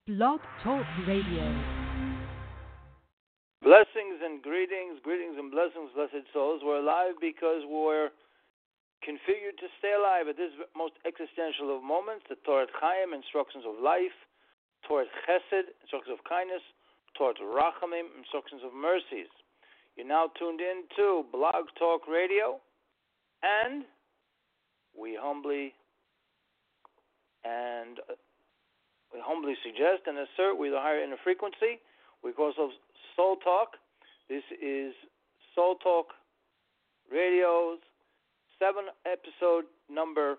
Blog Talk Radio. Blessings and greetings, greetings and blessings, blessed souls. We're alive because we're configured to stay alive at this most existential of moments, the Torah Chaim, instructions of life, Torah Chesed, instructions of kindness, Torah Rachamim, instructions of mercies. You're now tuned in to Blog Talk Radio, and we humbly suggest and assert we're the higher inner frequency. We call ourselves Soul Talk. This is Soul Talk Radio's episode number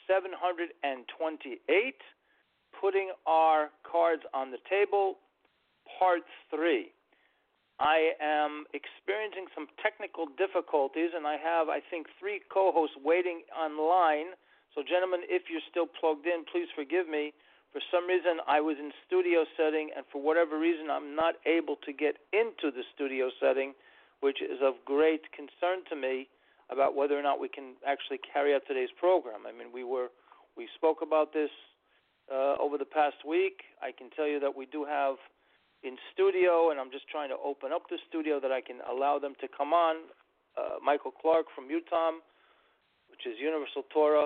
728, putting our cards on the table, part 3. I am experiencing some technical difficulties, and I have, I think, 3 co-hosts waiting online. So, gentlemen, if you're still plugged in, please forgive me. For some reason, I was in studio setting, and for whatever reason, I'm not able to get into the studio setting, which is of great concern to me about whether or not we can actually carry out today's program. I mean, we spoke about this over the past week. I can tell you that we do have in studio, and I'm just trying to open up the studio that I can allow them to come on, Michael Clark from UTOM, which is Universal Torah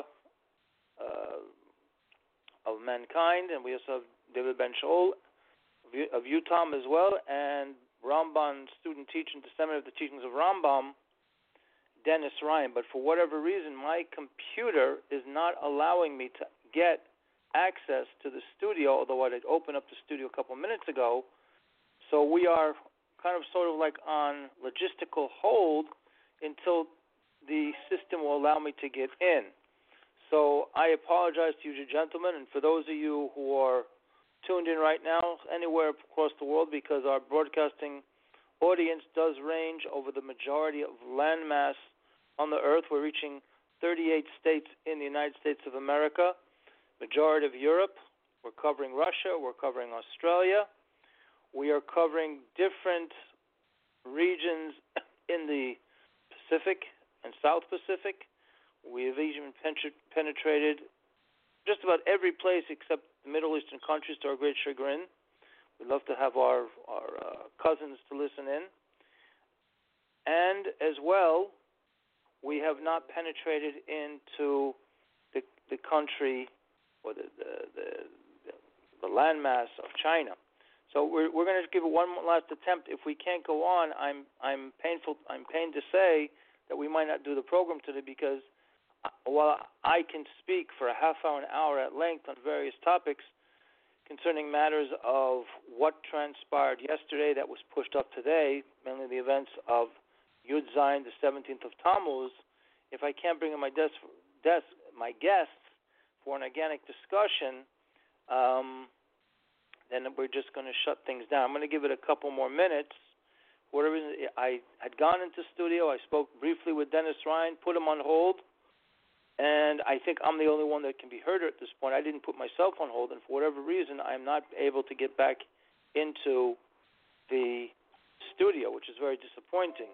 of Mankind, and we also have David Ben Shaul of UTOM as well, and Rambam student teacher and disseminator of the teachings of Rambam, Dennis Ryan. But for whatever reason, my computer is not allowing me to get access to the studio, although I had opened up the studio a couple minutes ago. So we are kind of sort of like on logistical hold until the system will allow me to get in. So I apologize to you, gentlemen, and for those of you who are tuned in right now anywhere across the world, because our broadcasting audience does range over the majority of landmass on the earth. We're reaching 38 states in the United States of America, majority of Europe. We're covering Russia. We're covering Australia. We are covering different regions in the Pacific and South Pacific. We have even penetrated just about every place except the Middle Eastern countries, to our great chagrin. We'd love to have our cousins to listen in. And as well, we have not penetrated into the country or the landmass of China. So we're going to give it one last attempt. If we can't go on, I'm pained to say that we might not do the program today, because while I can speak for a half hour, an hour at length on various topics concerning matters of what transpired yesterday that was pushed up today, mainly the events of Yud Zayin, the 17th of Tammuz, if I can't bring in my guests for an organic discussion, then we're just going to shut things down. I'm going to give it a couple more minutes. For whatever reason, I had gone into studio. I spoke briefly with Dennis Ryan, put him on hold. And I think I'm the only one that can be heard at this point. I didn't put myself on hold, and for whatever reason, I'm not able to get back into the studio, which is very disappointing.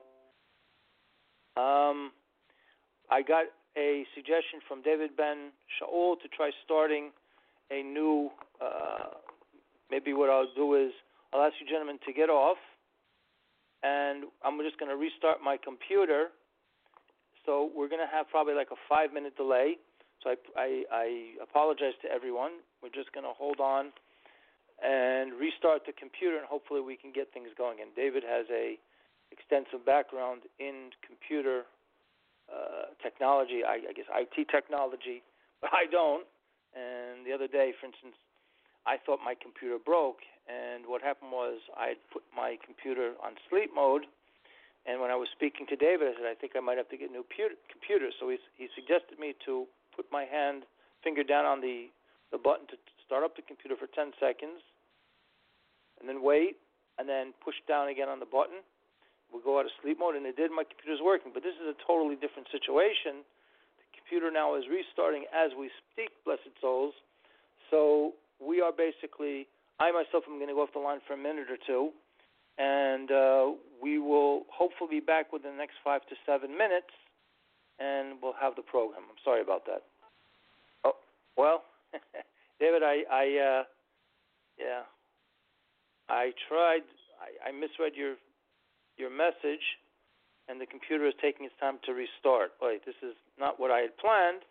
I got a suggestion from David Ben Shaul to try starting a new, maybe what I'll do is I'll ask you gentlemen to get off, and I'm just going to restart my computer. So we're going to have probably like a 5-minute delay. So I apologize to everyone. We're just going to hold on and restart the computer, and hopefully we can get things going. And David has a extensive background in computer technology, I guess IT technology, but I don't. And the other day, for instance, I thought my computer broke, and what happened was I had put my computer on sleep mode. And when I was speaking to David, I said, I think I might have to get a new computer. So he suggested me to put my finger down on the button to start up the computer for 10 seconds, and then wait, and then push down again on the button. We'll go out of sleep mode, and it did. My computer's working. But this is a totally different situation. The computer now is restarting as we speak, blessed souls. So we are basically, I myself am going to go off the line for a minute or two, and we will hopefully be back within the next 5 to 7 minutes, and we'll have the program. I'm sorry about that. Oh, well, David, Yeah. I tried. I misread your message, and the computer is taking its time to restart. Wait, this is not what I had planned.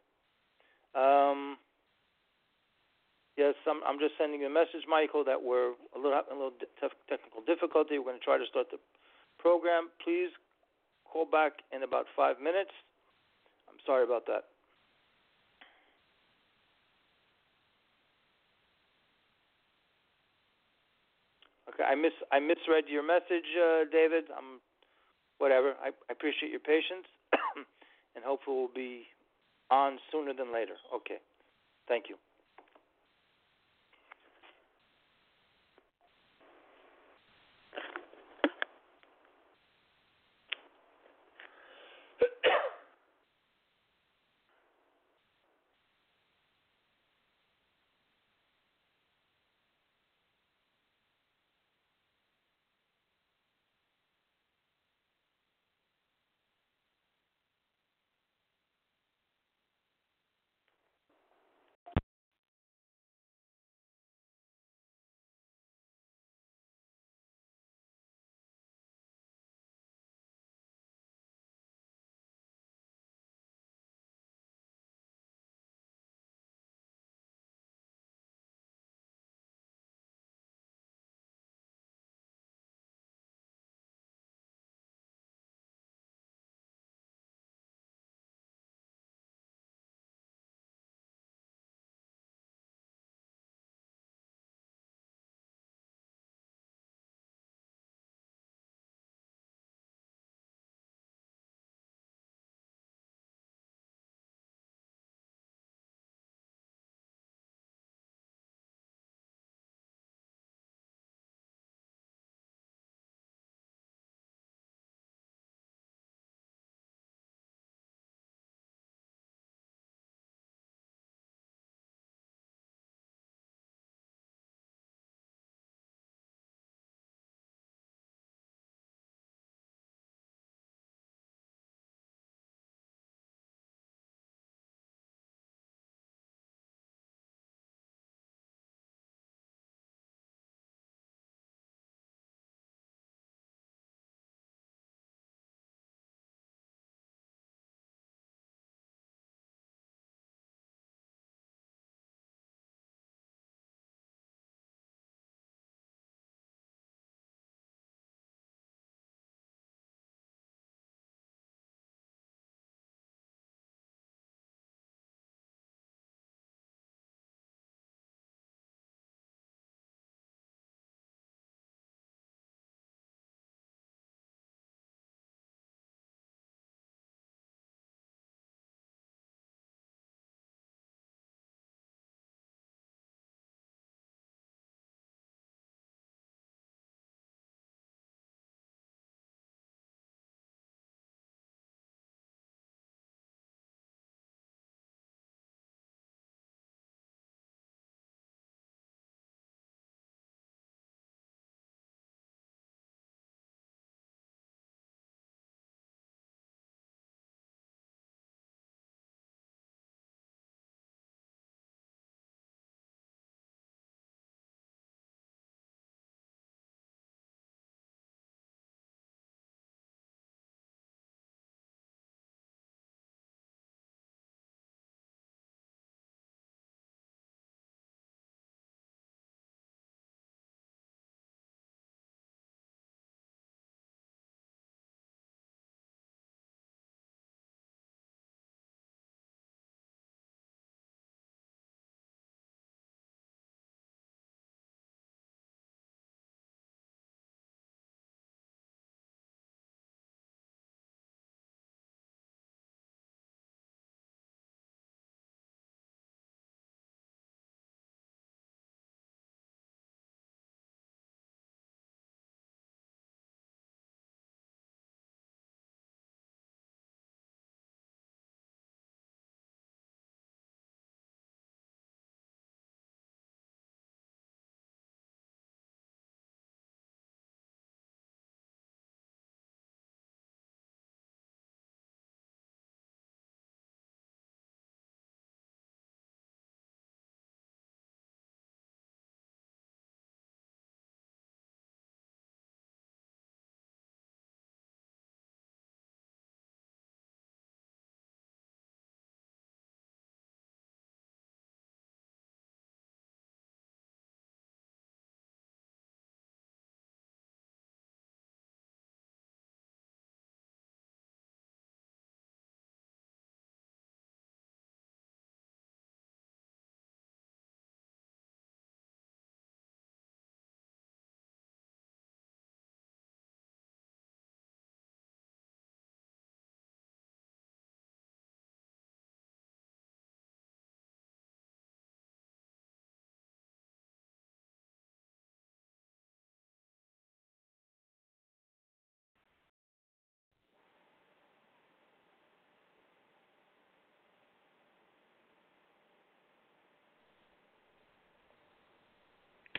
Yes, I'm just sending you a message, Michael, that we're a little technical difficulty. We're going to try to start the program. Please call back in about 5 minutes. I'm sorry about that. Okay, I misread your message, David. Whatever. I appreciate your patience, and hopefully we'll be on sooner than later. Okay. Thank you.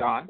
Don.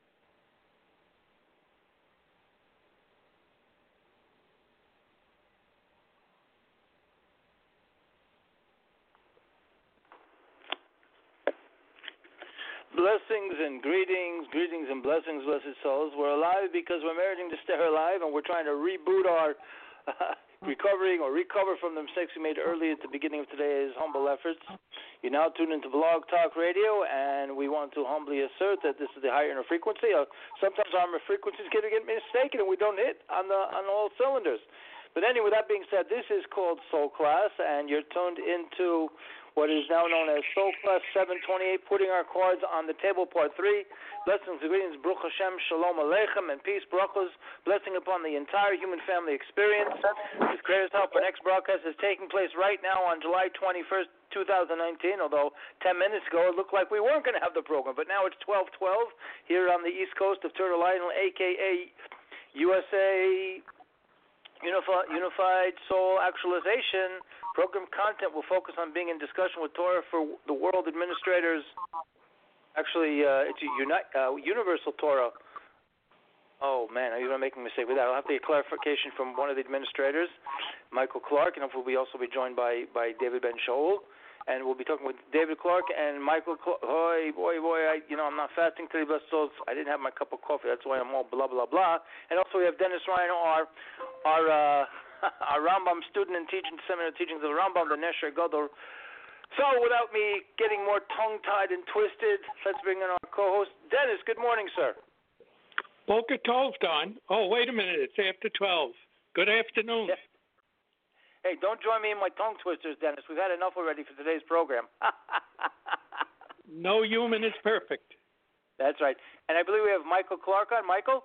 Blessings and greetings, greetings and blessings, blessed souls. We're alive because we're managing to stay alive, and we're trying to reboot our recover from the mistakes we made early at the beginning of today's humble efforts. You now tune into Blog Talk Radio, and we want to humbly assert that this is the higher inner frequency. Sometimes our frequencies get mistaken, and we don't hit on all cylinders. But anyway, that being said, this is called Soul Class, and you're tuned into what is now known as Soul Class 728, putting our cards on the table, part 3. Blessings and greetings, Baruch Hashem, Shalom Aleichem, and peace, brachos, blessing upon the entire human family experience. With Creator's help, our next broadcast is taking place right now on July 21st, 2019, although 10 minutes ago it looked like we weren't going to have the program, but now it's 12:12 here on the east coast of Turtle Island, a.k.a. USA Unified Soul Actualization. Program content will focus on being in discussion with Torah for the world administrators. Actually, it's a universal Torah. Oh, man, are you going to make a mistake with that? I'll have to get clarification from one of the administrators, Michael Clark, and hopefully we'll also be joined by David Ben Shaul. And we'll be talking with David Clark and Michael Clark. Boy, I'm not fasting today, blessed souls. I didn't have my cup of coffee. That's why I'm all blah, blah, blah. And also we have Dennis Ryan, our Rambam student and teaching seminar teachings of the Rambam, the Nesher Gadol. So without me getting more tongue-tied and twisted, let's bring in our co-host. Dennis, good morning, sir. Boker Tov, Don. Oh, wait a minute. It's after 12. Good afternoon. Yeah. Hey, don't join me in my tongue twisters, Dennis. We've had enough already for today's program. No human is perfect. That's right. And I believe we have Michael Clark on. Michael?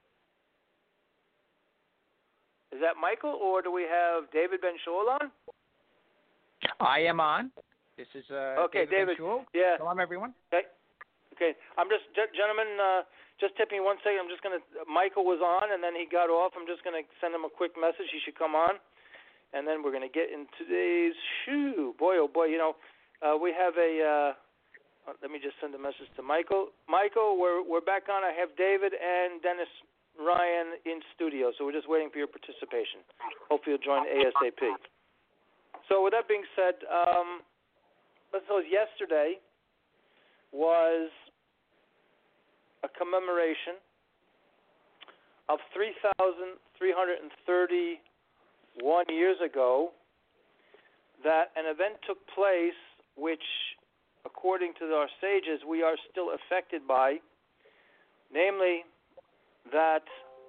Is that Michael, or do we have David Ben Shaul on? I am on. This is okay, David Ben Shaul. Yeah. Hello, everyone. Okay. I'm just, gentlemen, just tip me 1 second. I'm just going to, Michael was on, and then he got off. I'm just going to send him a quick message. He should come on. And then we're going to get in today's boy, oh boy, we have let me just send a message to Michael. Michael, we're back on. I have David and Dennis Ryan in studio, so we're just waiting for your participation. Hopefully you'll join ASAP. So with that being said, let's suppose yesterday was a commemoration of 3,331 years ago that an event took place which, according to our sages, we are still affected by, namely that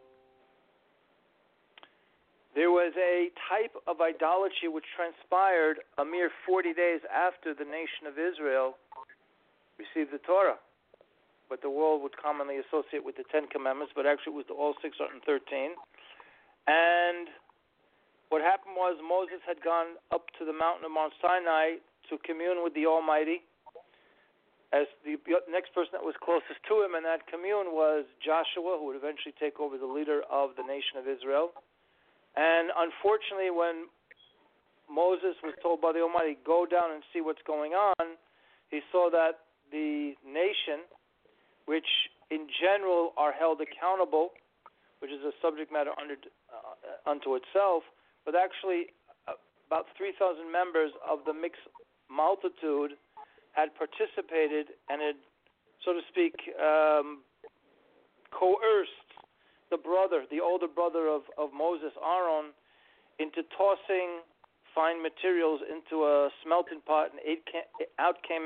there was a type of idolatry which transpired a mere 40 days after the nation of Israel received the Torah, what the world would commonly associate with the Ten Commandments, but actually it was all 613. And what happened was Moses had gone up to the mountain of Mount Sinai to commune with the Almighty as the next person that was closest to him in that commune was Joshua, who would eventually take over the leader of the nation of Israel. And unfortunately, when Moses was told by the Almighty, go down and see what's going on, he saw that the nation, which in general are held accountable, which is a subject matter unto itself, but actually about 3,000 members of the mixed multitude had participated and had, so to speak, coerced the older brother of Moses, Aaron, into tossing fine materials into a smelting pot, and out came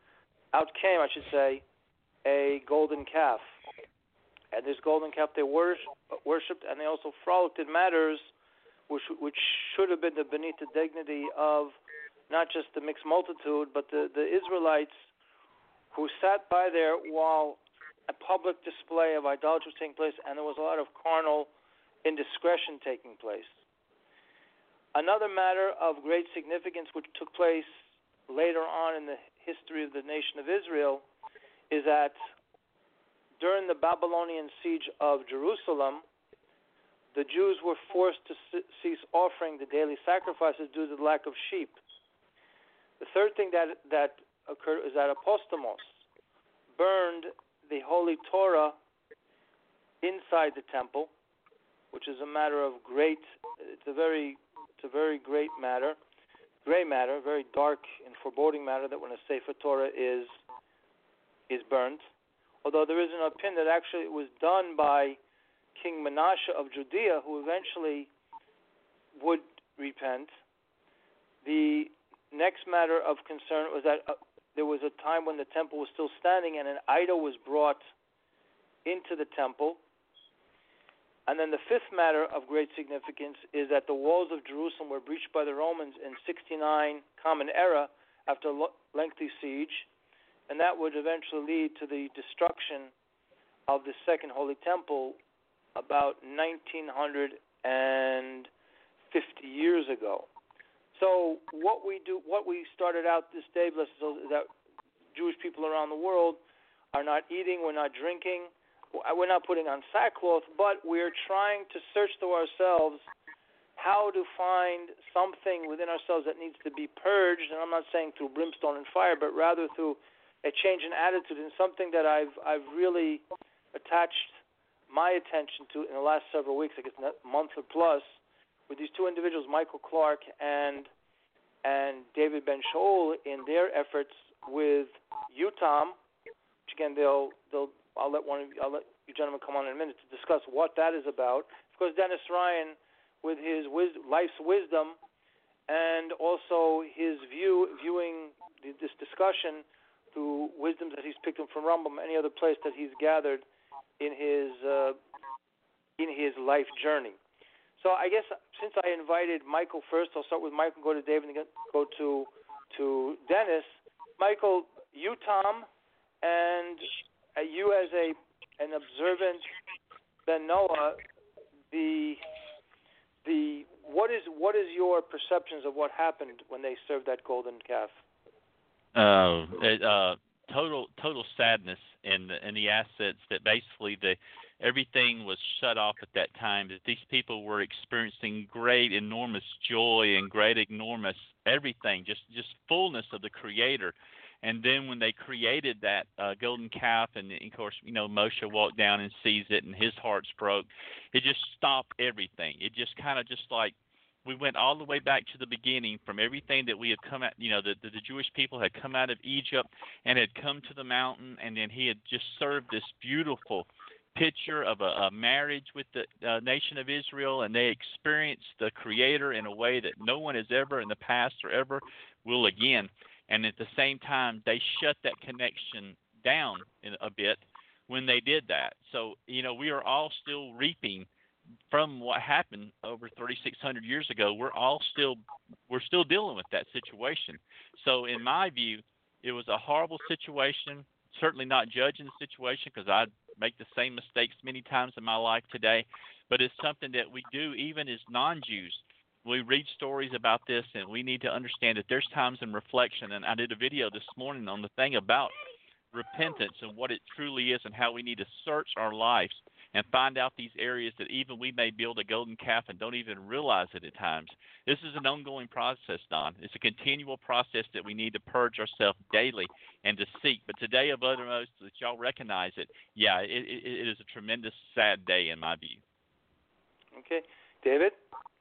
a golden calf. And this golden calf they worshipped, and they also frolicked in matters which should have been beneath the dignity of not just the mixed multitude, but the Israelites who sat by there while a public display of idolatry was taking place, and there was a lot of carnal indiscretion taking place. Another matter of great significance which took place later on in the history of the nation of Israel is that during the Babylonian siege of Jerusalem, the Jews were forced to cease offering the daily sacrifices due to the lack of sheep. The third thing that occurred is that Apostamos burned the Holy Torah inside the temple, which is a matter of it's a very great matter, gray matter, very dark and foreboding matter, that when a Sefer Torah is burnt. Although there is an opinion that actually it was done by King Menashe of Judea, who eventually would repent. The next matter of concern was that there was a time when the temple was still standing and an idol was brought into the temple. And then the fifth matter of great significance is that the walls of Jerusalem were breached by the Romans in 69 Common Era after a lengthy siege, and that would eventually lead to the destruction of the Second Holy Temple about 1950 years ago. So what we started out this day, blessed is that Jewish people around the world are not eating, we're not drinking, we're not putting on sackcloth, but we're trying to search to ourselves how to find something within ourselves that needs to be purged, and I'm not saying through brimstone and fire, but rather through a change in attitude, and something that I've really attached my attention to in the last several weeks, I guess a month or plus, with these two individuals, Michael Clark and David Ben Shaul, in their efforts with UTOM, which again I'll let you gentlemen come on in a minute to discuss what that is about. Of course, Dennis Ryan with his life's wisdom, and also his viewing this discussion through wisdoms that he's picked up from Rambam, any other place that he's gathered in his life journey. So I guess since I invited Michael first, I'll start with Michael, go to David, and go to Dennis. Michael, you, Tom, and you as an observant Ben Noah, what is your perceptions of what happened when they served that golden calf? Total sadness in the assets that basically everything was shut off at that time. That these people were experiencing great, enormous joy and great, enormous everything, just fullness of the Creator. And then when they created that golden calf, and of course, Moshe walked down and sees it, and his heart's broke. It just stopped everything. It just kind of just like we went all the way back to the beginning from everything that we had come at. The Jewish people had come out of Egypt and had come to the mountain, and then he had just served this beautiful picture of a marriage with the nation of Israel, and they experienced the Creator in a way that no one has ever in the past or ever will again. And at the same time, they shut that connection down a bit when they did that. So, we are all still reaping from what happened over 3,600 years ago. We're still dealing with that situation. So, in my view, it was a horrible situation. Certainly not judging the situation, because I make the same mistakes many times in my life today. But it's something that we do even as non-Jews. We read stories about this, and we need to understand that there's times in reflection, and I did a video this morning on the thing about repentance and what it truly is, and how we need to search our lives and find out these areas that even we may build a golden calf and don't even realize it at times. This is an ongoing process, Don. It's a continual process that we need to purge ourselves daily and to seek. But today, of uttermost, that y'all recognize it, it is a tremendous, sad day in my view. Okay. David?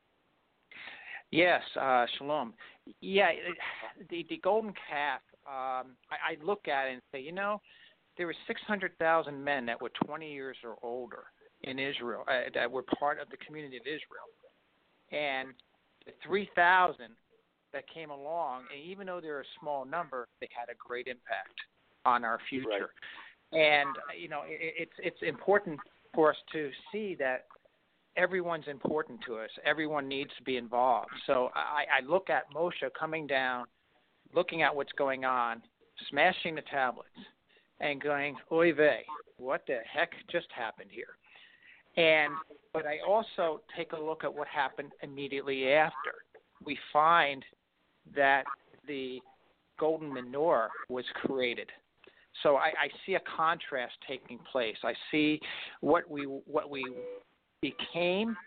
Yes, shalom. Yeah, the golden calf, I look at it and say, there were 600,000 men that were 20 years or older in Israel, that were part of the community of Israel. And the 3,000 that came along, and even though they're a small number, they had a great impact on our future. Right. And, it's important for us to see that everyone's important to us. Everyone needs to be involved. So I look at Moshe coming down, looking at what's going on, smashing the tablets, and going, oy vey, what the heck just happened here? But I also take a look at what happened immediately after. We find that the golden menorah was created. So I see a contrast taking place. I see what we became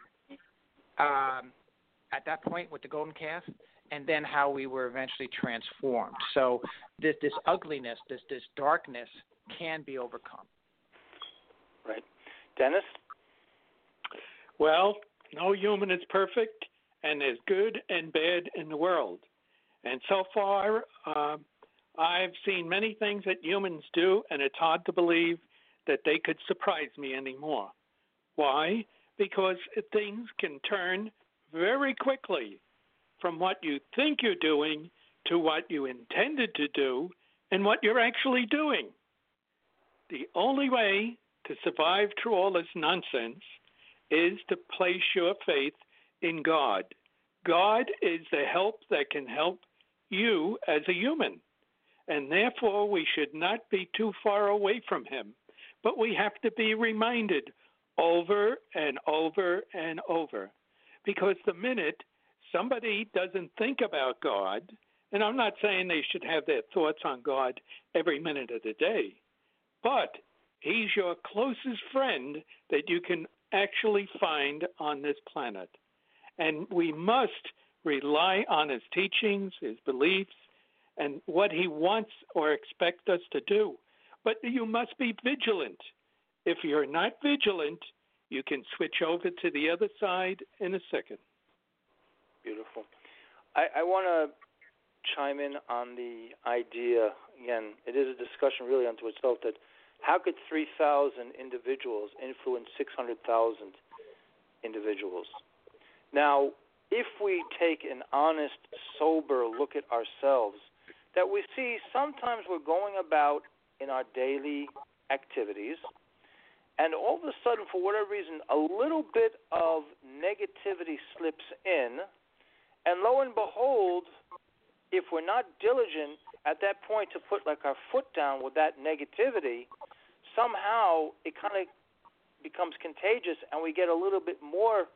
at that point with the golden calf, and then how we were eventually transformed. So this ugliness, this darkness can be overcome. Dennis? Well, no human is perfect, and there's good and bad in the world. And so far, I've seen many things that humans do, and it's hard to believe that they could surprise me anymore. Why? Because things can turn very quickly from what you think you're doing to what you intended to do and what you're actually doing. The only way to survive through all this nonsense is to place your faith in God. God is the help that can help you as a human, and therefore we should not be too far away from him. But we have to be reminded over and over and over, because the minute somebody doesn't think about God, and I'm not saying they should have their thoughts on God every minute of the day, but he's your closest friend that you can actually find on this planet. And we must rely on his teachings, his beliefs, and what he wants or expects us to do. But you must be vigilant. If you're not vigilant, you can switch over to the other side in a second. Beautiful. I want to chime in on the idea, again, it is a discussion really unto itself, that how could 3,000 individuals influence 600,000 individuals? Now, if we take an honest, sober look at ourselves, that we see sometimes we're going about in our daily activities, and all of a sudden, for whatever reason, a little bit of negativity slips in, and lo and behold, if we're not diligent at that point to put like our foot down with that negativity, somehow it kind of becomes contagious, and we get a little bit more,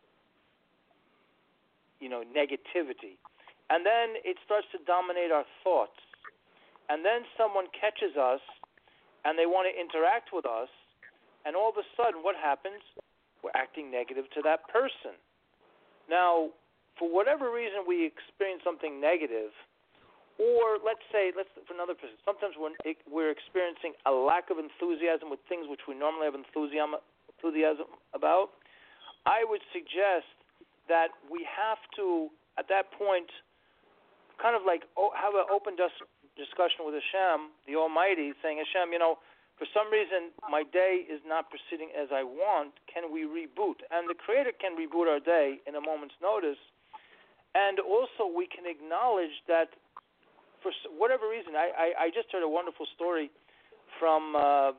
negativity. And then it starts to dominate our thoughts. And then someone catches us, and they want to interact with us, and all of a sudden, what happens? We're acting negative to that person. Now, for whatever reason we experience something negative, or for another person, sometimes we're experiencing a lack of enthusiasm with things which we normally have enthusiasm about, I would suggest that we have to, at that point, kind of like have an open discussion with Hashem, the Almighty, saying, Hashem, for some reason my day is not proceeding as I want. Can we reboot? And the Creator can reboot our day in a moment's notice. And also we can acknowledge that for whatever reason, I just heard a wonderful story from,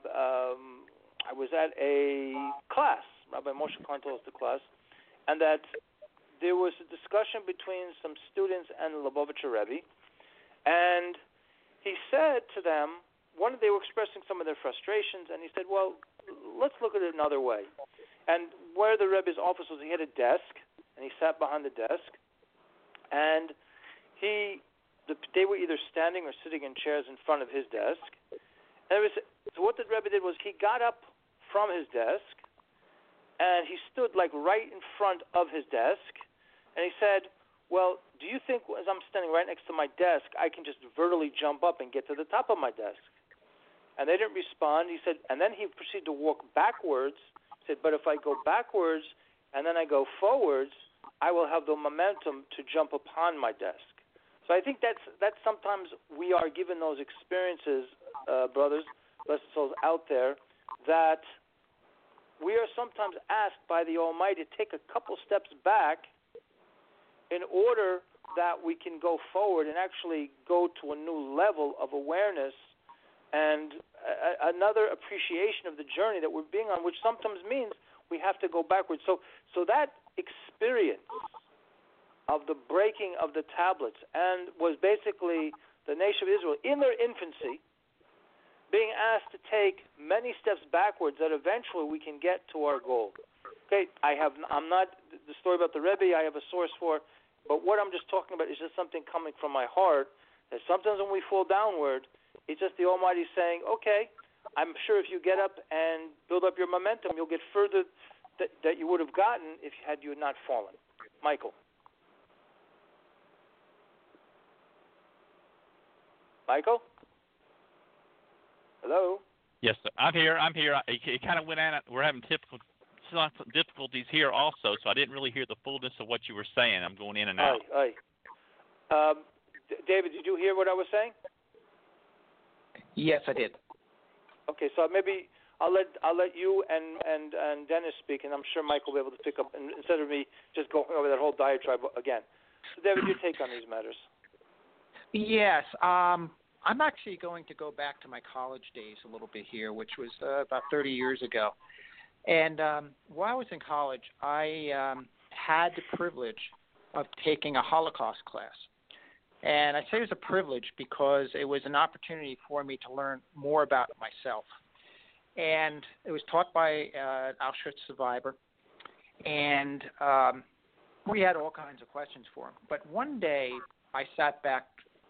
I was at a class, Rabbi Moshe Klein told us the class, and that there was a discussion between some students and the Lubavitcher Rebbe, and he said to them, they were expressing some of their frustrations, and he said, well, let's look at it another way. And where the Rebbe's office was, he had a desk, and he sat behind the desk, and they were either standing or sitting in chairs in front of his desk. And so what the Rebbe did was he got up from his desk, and he stood like right in front of his desk, and he said, well, do you think as I'm standing right next to my desk, I can just vertically jump up and get to the top of my desk? And they didn't respond. He said, and then he proceeded to walk backwards. He said, but if I go backwards and then I go forwards, I will have the momentum to jump upon my desk. So I think that's sometimes we are given those experiences, brothers, blessed souls out there, that we are sometimes asked by the Almighty to take a couple steps back in order that we can go forward and actually go to a new level of awareness and another appreciation of the journey that we're being on, which sometimes means we have to go backwards. So that experience of the breaking of the tablets and was basically the nation of Israel in their infancy being asked to take many steps backwards that eventually we can get to our goal. Okay, I'm not the story about the Rebbe I have a source for, but what I'm just talking about is just something coming from my heart, that sometimes when we fall downward, it's just the Almighty saying, okay, I'm sure if you get up and build up your momentum, you'll get further that you would have gotten had you not fallen. Michael. Michael? Hello? Yes, sir. I'm here. It kind of went out. We're having some difficulties here also, so I didn't really hear the fullness of what you were saying. I'm going in and out. David, did you hear what I was saying? Yes, I did. Okay, so maybe I'll let you and Dennis speak, and I'm sure Mike will be able to pick up instead of me just going over that whole diatribe again. So, David, your take on these matters? Yes, I'm actually going to go back to my college days a little bit here, which was about 30 years ago. And while I was in college, I had the privilege of taking a Holocaust class. And I say it was a privilege because it was an opportunity for me to learn more about myself. And it was taught by an Auschwitz survivor. And we had all kinds of questions for him. But one day I sat back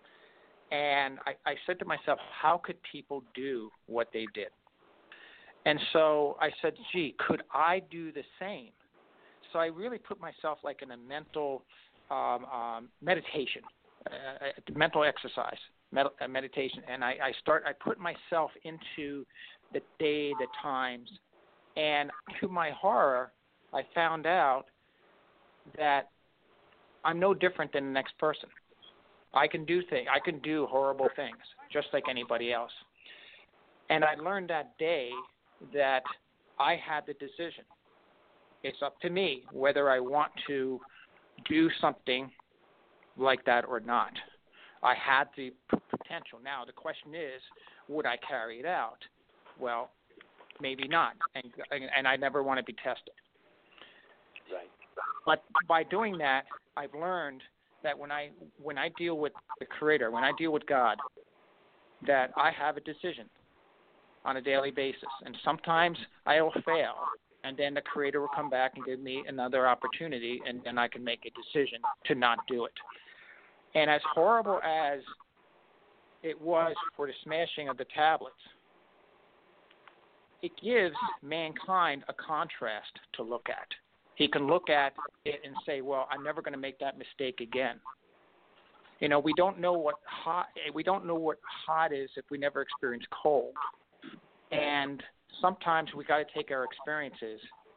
and I said to myself, how could people do what they did? And so I said, gee, could I do the same? So I really put myself like in a mental meditation, mental exercise, meditation. And I put myself into the day, the times. And to my horror, I found out that I'm no different than the next person. I can do horrible things just like anybody else. And I learned that day that I had the decision. It's up to me whether I want to do something like that or not. I had the potential. Now, the question is, would I carry it out? Well, maybe not. And I never want to be tested. Right. But by doing that, I've learned that when I deal with the Creator, when I deal with God, that I have a decision on a daily basis. And sometimes I will fail, and then the Creator will come back and give me another opportunity, and I can make a decision to not do it. And as horrible as it was for the smashing of the tablets, it gives mankind a contrast to look at. He can look at it and say, well, I'm never going to make that mistake again. You know, we don't know what hot is if we never experience cold. And sometimes we got to take our experiences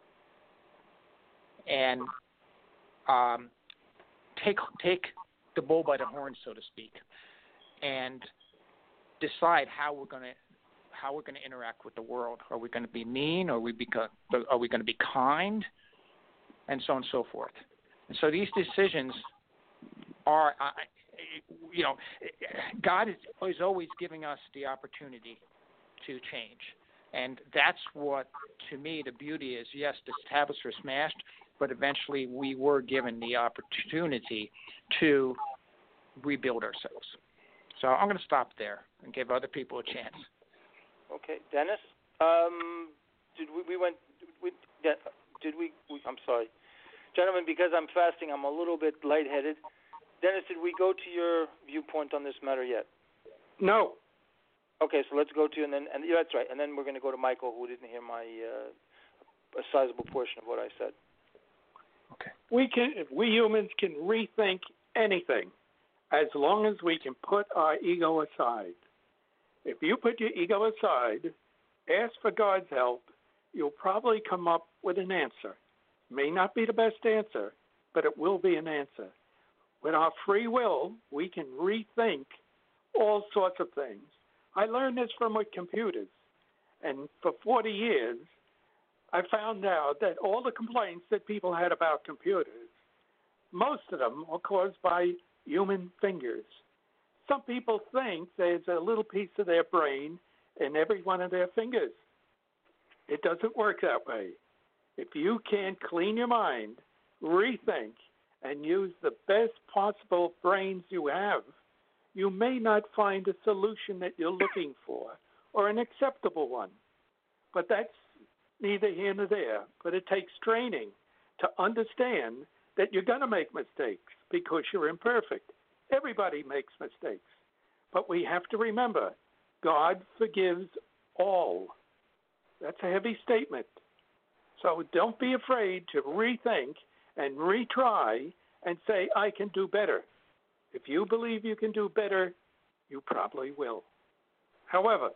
and take the bull by the horns, so to speak, and decide how we're going to interact with the world. Are we going to be mean? Are we going to be kind? And so on and so forth. And so these decisions are, God is always giving us the opportunity to change. And that's what, to me, the beauty is. Yes, the tablets were smashed, but eventually we were given the opportunity to rebuild ourselves. So I'm going to stop there and give other people a chance. Okay, Dennis. I'm sorry. Gentlemen, because I'm fasting, I'm a little bit lightheaded. Dennis, did we go to your viewpoint on this matter yet? No. Okay, so let's go to you, and yeah, that's right. And then we're going to go to Michael, who didn't hear a sizable portion of what I said. Okay. We humans can rethink anything as long as we can put our ego aside. If you put your ego aside, ask for God's help, you'll probably come up with an answer. May not be the best answer, but it will be an answer. With our free will, we can rethink all sorts of things. I learned this from with computers, and for 40 years, I found out that all the complaints that people had about computers, most of them are caused by human fingers. Some people think there's a little piece of their brain in every one of their fingers. It doesn't work that way. If you can't clean your mind, rethink, and use the best possible brains you have, you may not find a solution that you're looking for or an acceptable one. But that's neither here nor there. But it takes training to understand that you're going to make mistakes because you're imperfect. Everybody makes mistakes. But we have to remember, God forgives all. That's a heavy statement. So don't be afraid to rethink and retry and say, I can do better. If you believe you can do better, you probably will. However,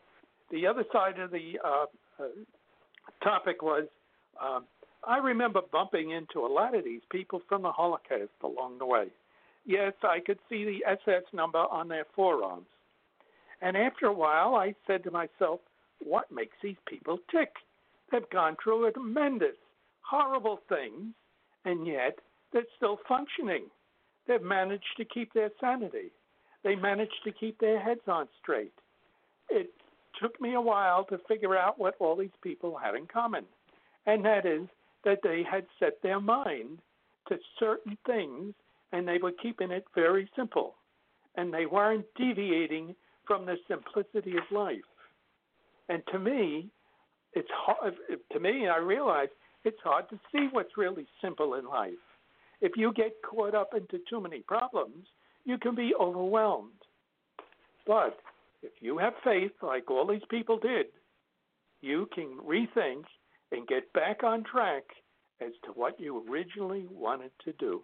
the other side of the topic was I remember bumping into a lot of these people from the Holocaust along the way. Yes, I could see the SS number on their forearms. And after a while, I said to myself, what makes these people tick? They've gone through a tremendous, horrible things, and yet they're still functioning. They've managed to keep their sanity. They managed to keep their heads on straight. It took me a while to figure out what all these people had in common, and that is that they had set their mind to certain things, and they were keeping it very simple, and they weren't deviating from the simplicity of life. And to me, it's hard. To me, I realize it's hard to see what's really simple in life. If you get caught up into too many problems, you can be overwhelmed. But if you have faith, like all these people did, you can rethink and get back on track as to what you originally wanted to do.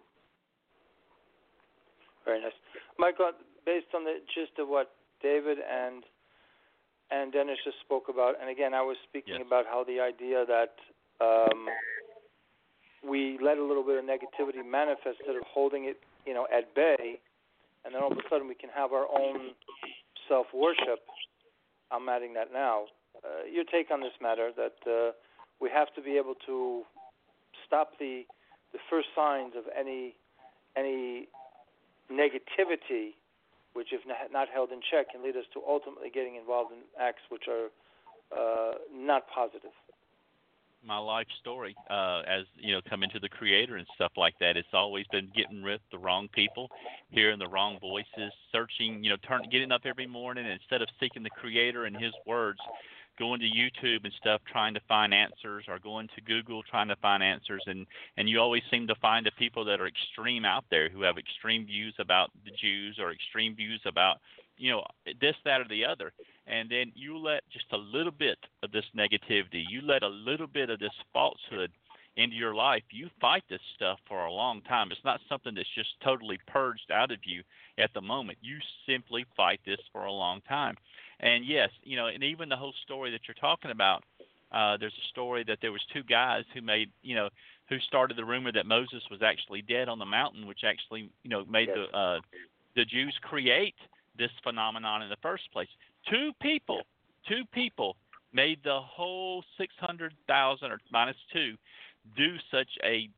Very nice. Michael, based on the gist of what David and Dennis just spoke about, and again, I was speaking about how the idea that we let a little bit of negativity manifest instead of holding it, at bay, and then all of a sudden we can have our own self-worship. I'm adding that now. Your take on this matter, that we have to be able to stop the first signs of any negativity, which, if not held in check, can lead us to ultimately getting involved in acts which are not positive. My life story, as coming to the Creator and stuff like that, it's always been getting rid of the wrong people, hearing the wrong voices, searching, getting up every morning, and instead of seeking the Creator and His words, going to YouTube and stuff trying to find answers, or going to Google trying to find answers, and you always seem to find the people that are extreme out there, who have extreme views about the Jews or extreme views about this, that, or the other. And then you let just a little bit of this negativity, you let a little bit of this falsehood into your life. You fight this stuff for a long time. It's not something that's just totally purged out of you at the moment. You simply fight this for a long time. And yes, and even the whole story that you're talking about, there's a story that there was two guys who made, who started the rumor that Moses was actually dead on the mountain, which actually, made the Jews create this phenomenon in the first place. Two people made the whole 600,000 or minus two do such a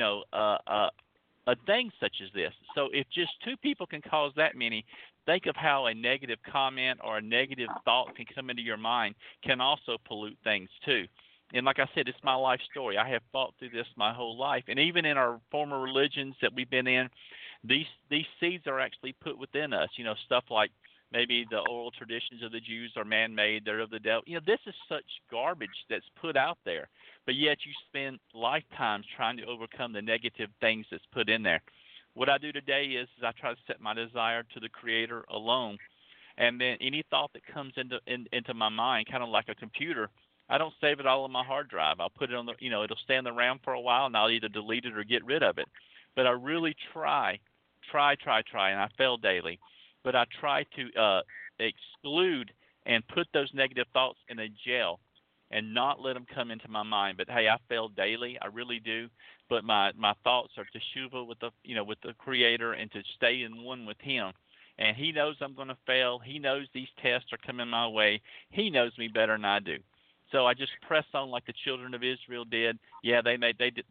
thing such as this. So if just two people can cause that many, think of how a negative comment or a negative thought can come into your mind, can also pollute things too. And like I said, it's my life story. I have fought through this my whole life. And even in our former religions that we've been in, these seeds are actually put within us. Stuff like maybe the oral traditions of the Jews are man-made, they're of the devil. This is such garbage that's put out there. But yet you spend lifetimes trying to overcome the negative things that's put in there. What I do today is I try to set my desire to the Creator alone. And then any thought that comes into my mind, kind of like a computer, I don't save it all on my hard drive. I'll put it on the, it'll stay in the RAM for a while, and I'll either delete it or get rid of it. But I really try, and I fail daily. But I try to exclude and put those negative thoughts in a jail and not let them come into my mind. But hey, I fail daily. I really do. But my thoughts are teshuva with the Creator, and to stay in one with Him. And He knows I'm going to fail. He knows these tests are coming my way. He knows me better than I do. So I just press on like the children of Israel did. Yeah, they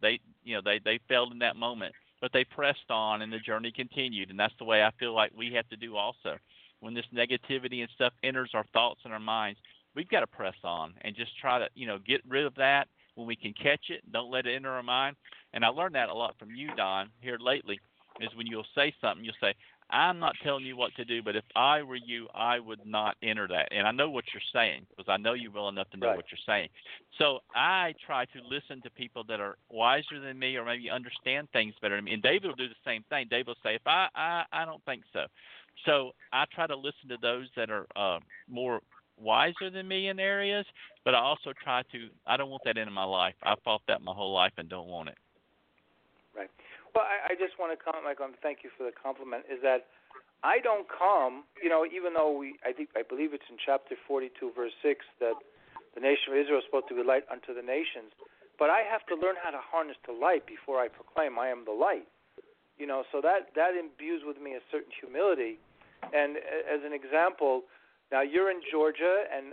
failed in that moment, but they pressed on, and the journey continued. And that's the way I feel like we have to do also. When this negativity and stuff enters our thoughts and our minds, we've got to press on and just try to, get rid of that when we can catch it. Don't let it enter our mind. And I learned that a lot from you, Don, here lately, is when you'll say something, you'll say, I'm not telling you what to do, but if I were you, I would not enter that. And I know what you're saying, because I know you well enough to know what you're saying. So I try to listen to people that are wiser than me, or maybe understand things better than me. And David will do the same thing. David will say, if I don't think so. So I try to listen to those that are more wiser than me in areas, but I also try to, I don't want that in my life. I've fought that my whole life and don't want it. Right. Well, I just want to comment, Michael, and thank you for the compliment, is that I don't come, even though I believe it's in chapter 42, verse 6, that the nation of Israel is supposed to be light unto the nations. But I have to learn how to harness the light before I proclaim I am the light. So that imbues with me a certain humility. And as an example, now you're in Georgia, and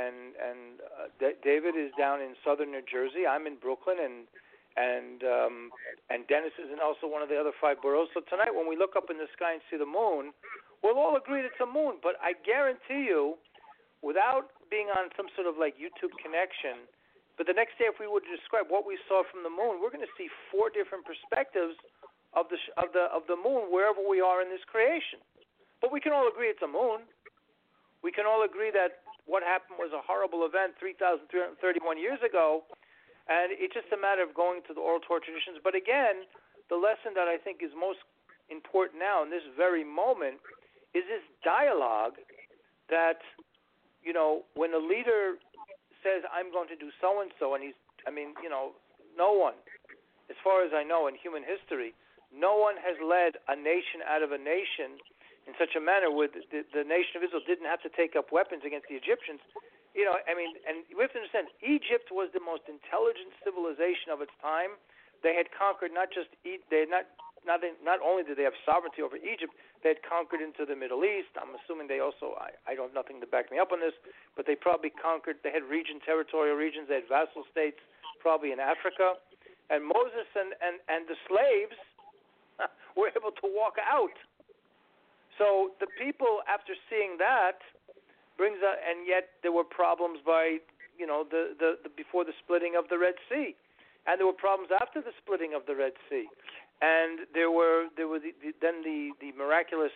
David is down in southern New Jersey. I'm in Brooklyn, and Dennis is in also one of the other 5 boroughs. So tonight, when we look up in the sky and see the moon, we'll all agree it's a moon. But I guarantee you, without being on some sort of like YouTube connection, but the next day, if we were to describe what we saw from the moon, we're going to see 4 different perspectives of the moon wherever we are in this creation. But we can all agree it's a moon. We can all agree that what happened was a horrible event 3,331 years ago, and it's just a matter of going to the oral Torah traditions. But again, the lesson that I think is most important now in this very moment is this dialogue that, when a leader says, I'm going to do so-and-so, and no one, as far as I know in human history, no one has led a nation out of a nation in such a manner where the nation of Israel didn't have to take up weapons against the Egyptians. And we have to understand, Egypt was the most intelligent civilization of its time. They had conquered not only did they have sovereignty over Egypt, they had conquered into the Middle East. I'm assuming they also, I don't have nothing to back me up on this, but they probably conquered, they had territorial regions, they had vassal states probably in Africa. And Moses and the slaves were able to walk out. So the people, after seeing that, brings up, and yet there were problems by, before the splitting of the Red Sea. And there were problems after the splitting of the Red Sea. And there were the miraculous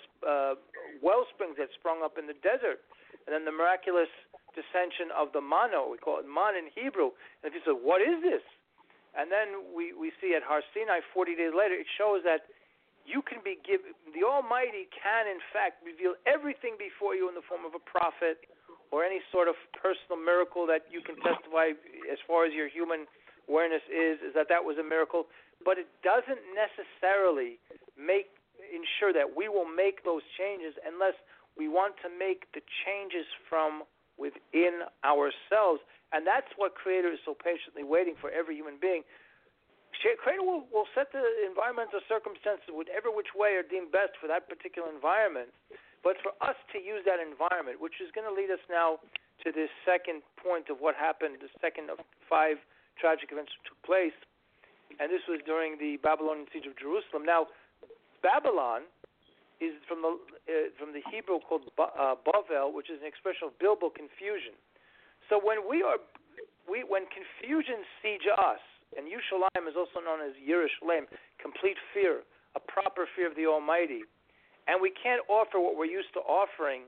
well springs that sprung up in the desert, and then the miraculous dissension of the manna. We call it man in Hebrew. And if you say, what is this? And then we see at Har Sinai 40 days later, it shows that you can be given, the Almighty can in fact reveal everything before you in the form of a prophet or any sort of personal miracle that you can testify as far as your human awareness is that was a miracle. But it doesn't necessarily ensure that we will make those changes unless we want to make the changes from within ourselves. And that's what Creator is so patiently waiting for every human being. Creator will set the environmental circumstances whichever which way are deemed best for that particular environment. But for us to use that environment, which is going to lead us now to this second point of what happened, the second of 5 tragic events that took place, and this was during the Babylonian siege of Jerusalem. Now, Babylon is from the Hebrew called Bavel, which is an expression of Bilbo, confusion. So when confusion siege us, and Yerushalayim is also known as Yerushalayim, complete fear, a proper fear of the Almighty, and we can't offer what we're used to offering,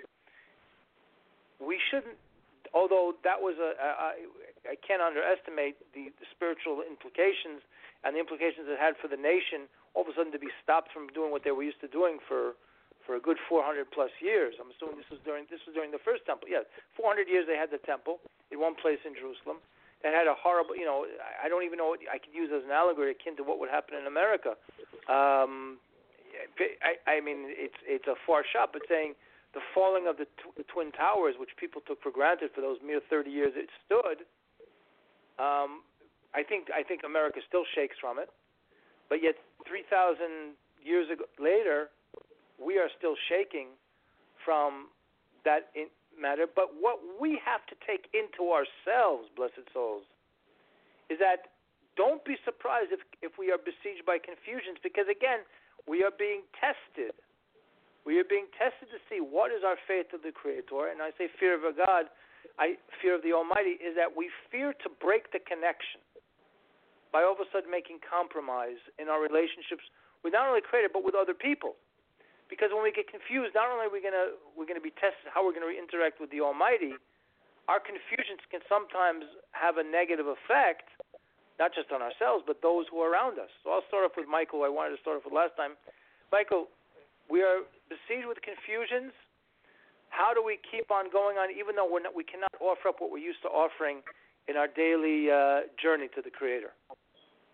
we shouldn't, although that was I can't underestimate the spiritual implications and the implications it had for the nation, all of a sudden to be stopped from doing what they were used to doing for a good 400 plus years. I'm assuming this was during the first temple. Yeah, 400 years they had the temple in one place in Jerusalem. That had a horrible, I don't even know what I could use as an allegory akin to what would happen in America. I mean, it's a far shot, but saying the falling of the Twin Towers, which people took for granted for those mere 30 years it stood, I think America still shakes from it. But yet 3,000 years later, we are still shaking from that matter. But what we have to take into ourselves, blessed souls, is that don't be surprised if we are besieged by confusions, because again, we are being tested. We are being tested to see what is our faith of the Creator. And I say fear of a God, fear of the Almighty, is that we fear to break the connection by all of a sudden making compromise in our relationships with not only Creator but with other people. Because when we get confused, not only are we going to be tested how we're going to interact with the Almighty, our confusions can sometimes have a negative effect, not just on ourselves, but those who are around us. So I'll start off with Michael, who I wanted to start off with last time. Michael, we are besieged with confusions. How do we keep on going on, even though we cannot offer up what we're used to offering in our daily journey to the Creator?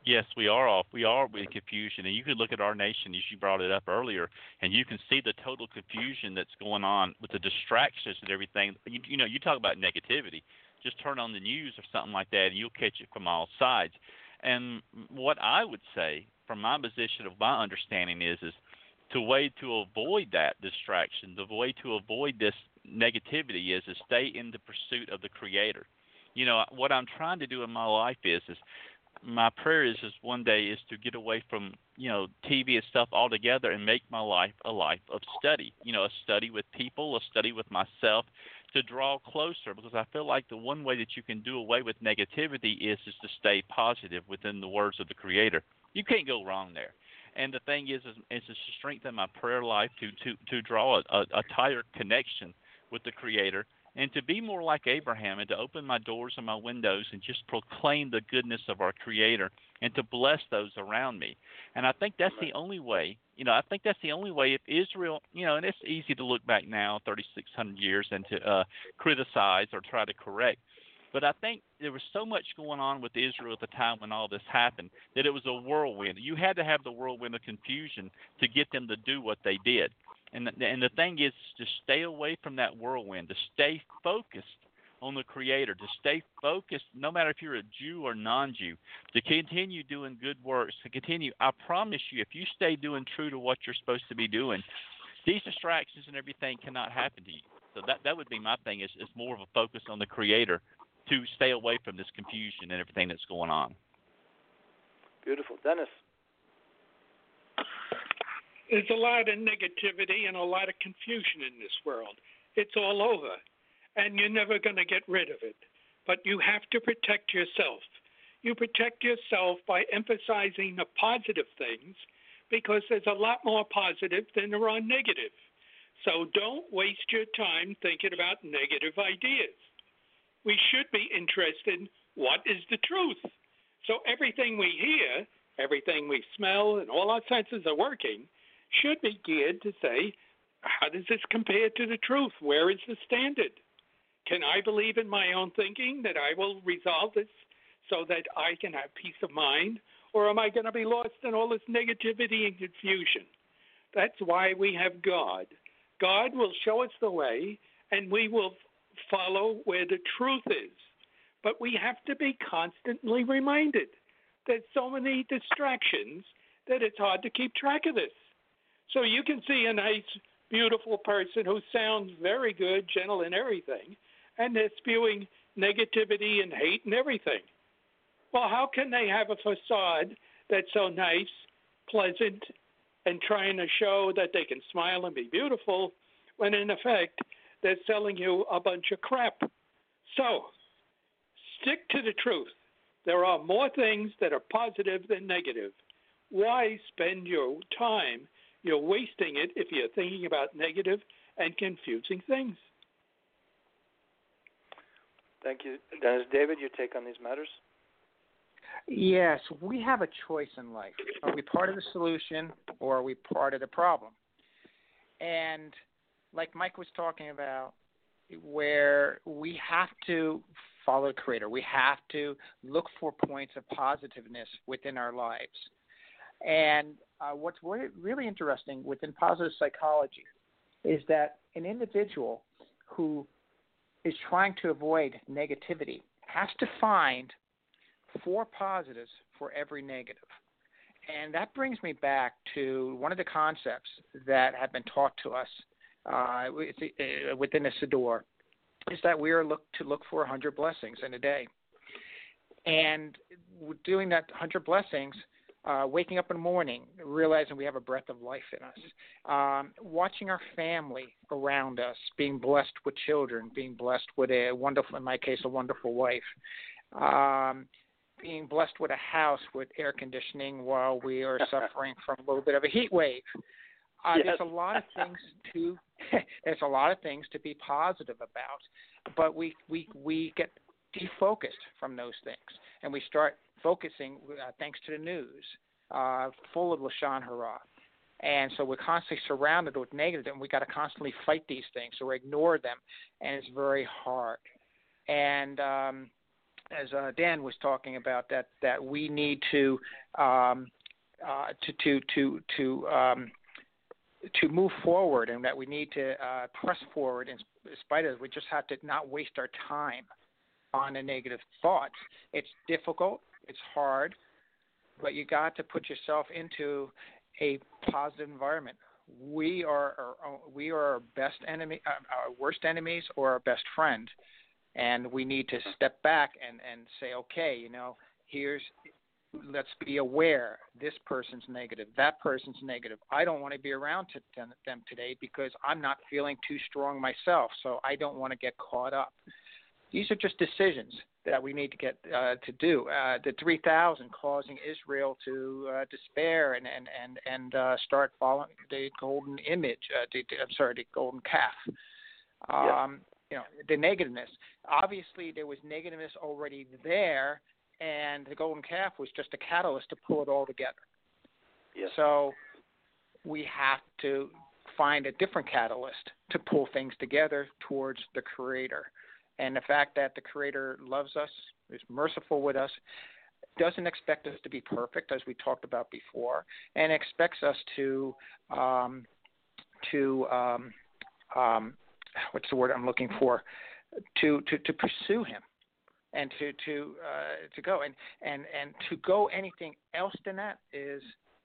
Yes, we are off. We are in confusion, and you could look at our nation as you brought it up earlier, and you can see the total confusion that's going on with the distractions and everything. You talk about negativity. Just turn on the news or something like that, and you'll catch it from all sides. And what I would say, from my position of my understanding, is the way to avoid that distraction, the way to avoid this negativity is to stay in the pursuit of the Creator. What I'm trying to do in my life is my prayer is one day is to get away from TV and stuff altogether and make my life a life of study. A study with people, a study with myself, to draw closer, because I feel like the one way that you can do away with negativity is to stay positive within the words of the Creator. You can't go wrong there. And the thing is to strengthen my prayer life, to draw a tighter connection with the Creator, and to be more like Abraham, and to open my doors and my windows and just proclaim the goodness of our Creator, and to bless those around me. And I think that's the only way. I think that's the only way. If Israel, and it's easy to look back now, 3,600 years, and to criticize or try to correct. But I think there was so much going on with Israel at the time when all this happened that it was a whirlwind. You had to have the whirlwind of confusion to get them to do what they did. And the thing is to stay away from that whirlwind, to stay focused on the Creator, to stay focused, no matter if you're a Jew or non-Jew, to continue doing good works, to continue. I promise you, if you stay doing true to what you're supposed to be doing, these distractions and everything cannot happen to you. So that would be my thing, is more of a focus on the Creator, to stay away from this confusion and everything that's going on. Beautiful. Dennis? There's a lot of negativity and a lot of confusion in this world. It's all over, and you're never going to get rid of it. But you have to protect yourself. You protect yourself by emphasizing the positive things, because there's a lot more positive than there are negative. So don't waste your time thinking about negative ideas. We should be interested in what is the truth. So everything we hear, everything we smell, and all our senses are working, should be geared to say, how does this compare to the truth? Where is the standard? Can I believe in my own thinking that I will resolve this so that I can have peace of mind? Or am I going to be lost in all this negativity and confusion? That's why we have God. God will show us the way, and we will follow where the truth is. But we have to be constantly reminded. There's so many distractions that it's hard to keep track of this. So you can see a nice, beautiful person who sounds very good, gentle and everything, and they're spewing negativity and hate and everything. Well, how can they have a facade that's so nice, pleasant, and trying to show that they can smile and be beautiful, when in effect they're selling you a bunch of crap? So stick to the truth. There are more things that are positive than negative. Why spend your time? You're wasting it if you're thinking about negative and confusing things. Thank you. Dennis, David, your take on these matters? Yes, we have a choice in life. Are we part of the solution, or are we part of the problem? And like Mike was talking about, where we have to follow the Creator. We have to look for points of positiveness within our lives. And what's really interesting within positive psychology is that an individual who is trying to avoid negativity has to find 4 positives for every negative. And that brings me back to one of the concepts that have been taught to us within the Siddur, is that we are to look for 100 blessings in a day. And doing that 100 blessings, waking up in the morning, realizing we have a breath of life in us, watching our family around us, being blessed with children, being blessed with a wonderful, in my case, a wonderful wife, being blessed with a house with air conditioning while we are suffering from a little bit of a heat wave. Yes. There's a lot of things to be positive about, but we get defocused from those things, and we start focusing, thanks to the news, full of Lashon Hara. And so we're constantly surrounded with negative, and we got to constantly fight these things, or ignore them, and it's very hard. And Dan was talking about, that we need to move forward, and that we need to press forward in spite of. We just have to not waste our time on the negative thoughts. It's difficult. It's hard, but you got to put yourself into a positive environment. We are our best enemy, our worst enemies, or our best friend, and we need to step back and say, okay, let's be aware. This person's negative. That person's negative. I don't want to be around them today because I'm not feeling too strong myself, so I don't want to get caught up. These are just decisions that we need to get to do. The 3,000 causing Israel to despair and start following the golden image. The golden calf. The negativeness. Obviously, there was negativeness already there, and the golden calf was just a catalyst to pull it all together. Yes. So we have to find a different catalyst to pull things together towards the Creator. And the fact that the Creator loves us, is merciful with us, doesn't expect us to be perfect, as we talked about before, and expects us to what's the word I'm looking for? To pursue Him, and to go and to go anything else than that is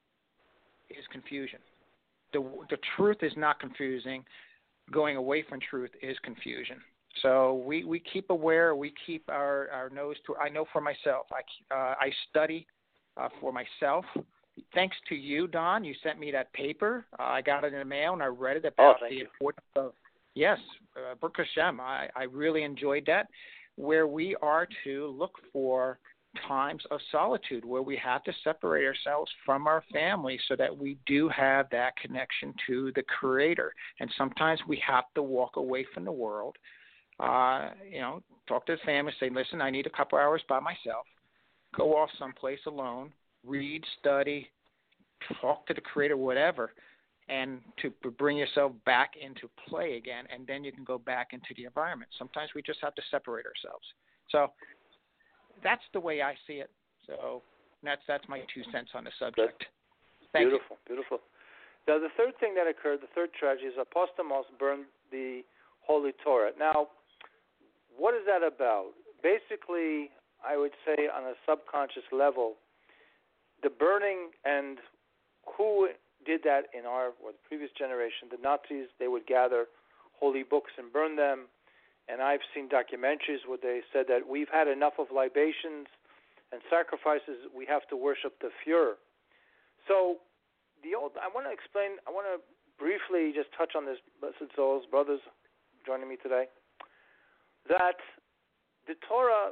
confusion. The truth is not confusing. Going away from truth is confusion. So we keep aware. We keep our nose to. I know for myself. I study for myself. Thanks to you, Don, you sent me that paper. I got it in the mail and I read it about the importance of. Yes, Baruch Hashem. I really enjoyed that. Where we are to look for times of solitude, where we have to separate ourselves from our family so that we do have that connection to the Creator. And sometimes we have to walk away from the world. Talk to the family, say, listen, I need a couple hours by myself. Go off someplace alone, read, study, talk to the Creator, whatever, and to bring yourself back into play again, and then you can go back into the environment. Sometimes we just have to separate ourselves. So that's the way I see it. So that's my 2 cents on the subject. Thank you. Beautiful. Now, the third thing that occurred, the third tragedy, is Apostamos burned the Holy Torah. Now, what is that about? Basically, I would say on a subconscious level, the burning, and who did that in the previous generation, the Nazis, they would gather holy books and burn them. And I've seen documentaries where they said that we've had enough of libations and sacrifices, we have to worship the Fuhrer. So I want to briefly just touch on this, blessed souls, brothers joining me today, that the Torah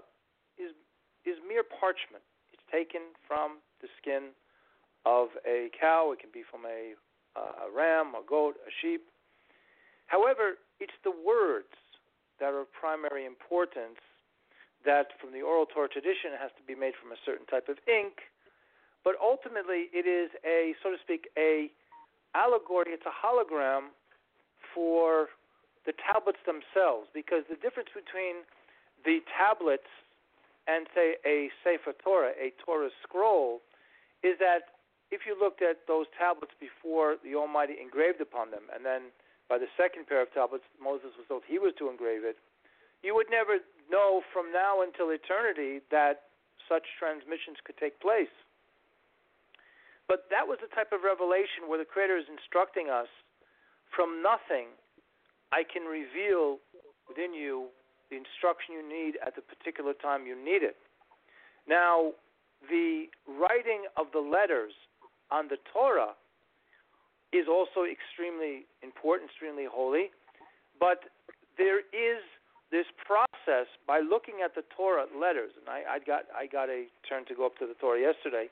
is mere parchment. It's taken from the skin of a cow. It can be from a ram, a goat, a sheep. However, it's the words that are of primary importance, that from the oral Torah tradition, it has to be made from a certain type of ink. But ultimately, it is a, so to speak, a allegory. It's a hologram for the tablets themselves, because the difference between the tablets and, say, a Sefer Torah, a Torah scroll, is that if you looked at those tablets before the Almighty engraved upon them, and then by the second pair of tablets, Moses was told he was to engrave it, you would never know from now until eternity that such transmissions could take place. But that was the type of revelation where the Creator is instructing us, from nothing, I can reveal within you the instruction you need at the particular time you need it. Now, the writing of the letters on the Torah is also extremely important, extremely holy, but there is this process by looking at the Torah letters, and I got a turn to go up to the Torah yesterday,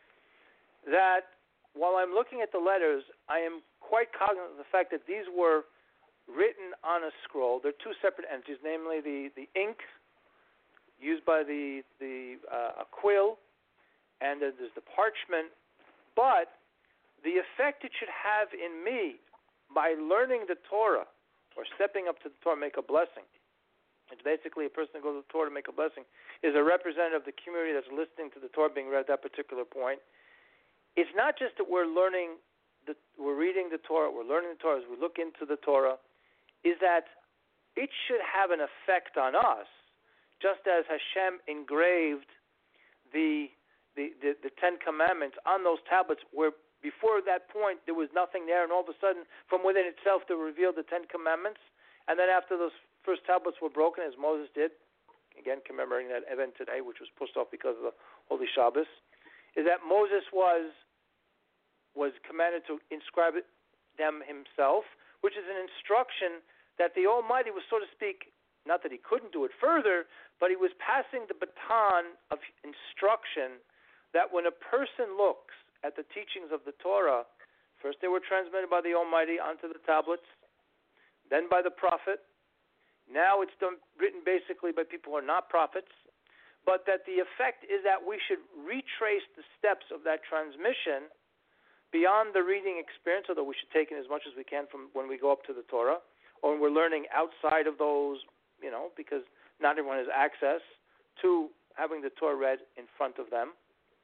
that while I'm looking at the letters, I am quite cognizant of the fact that these were written on a scroll. They're two separate entities, namely the ink used by a quill, and then there's the parchment. But the effect it should have in me by learning the Torah or stepping up to the Torah, make a blessing, it's basically a person that goes to the Torah to make a blessing, is a representative of the community that's listening to the Torah being read at that particular point. It's not just that we're reading the Torah, we're learning the Torah as we look into the Torah, is that it should have an effect on us, just as Hashem engraved the Ten Commandments on those tablets, where before that point there was nothing there, and all of a sudden from within itself they revealed the Ten Commandments. And then after those first tablets were broken, as Moses did, again commemorating that event today, which was pushed off because of the Holy Shabbos, is that Moses was commanded to inscribe them himself, which is an instruction that the Almighty was, so to speak, not that he couldn't do it further, but he was passing the baton of instruction that when a person looks at the teachings of the Torah, first they were transmitted by the Almighty onto the tablets, then by the prophet. Now it's written basically by people who are not prophets, but that the effect is that we should retrace the steps of that transmission beyond the reading experience, although we should take in as much as we can from when we go up to the Torah, or when we're learning outside of those, because not everyone has access to having the Torah read in front of them,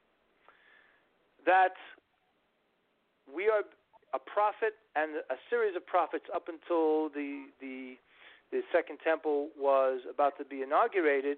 that we are a prophet and a series of prophets up until the Second Temple was about to be inaugurated,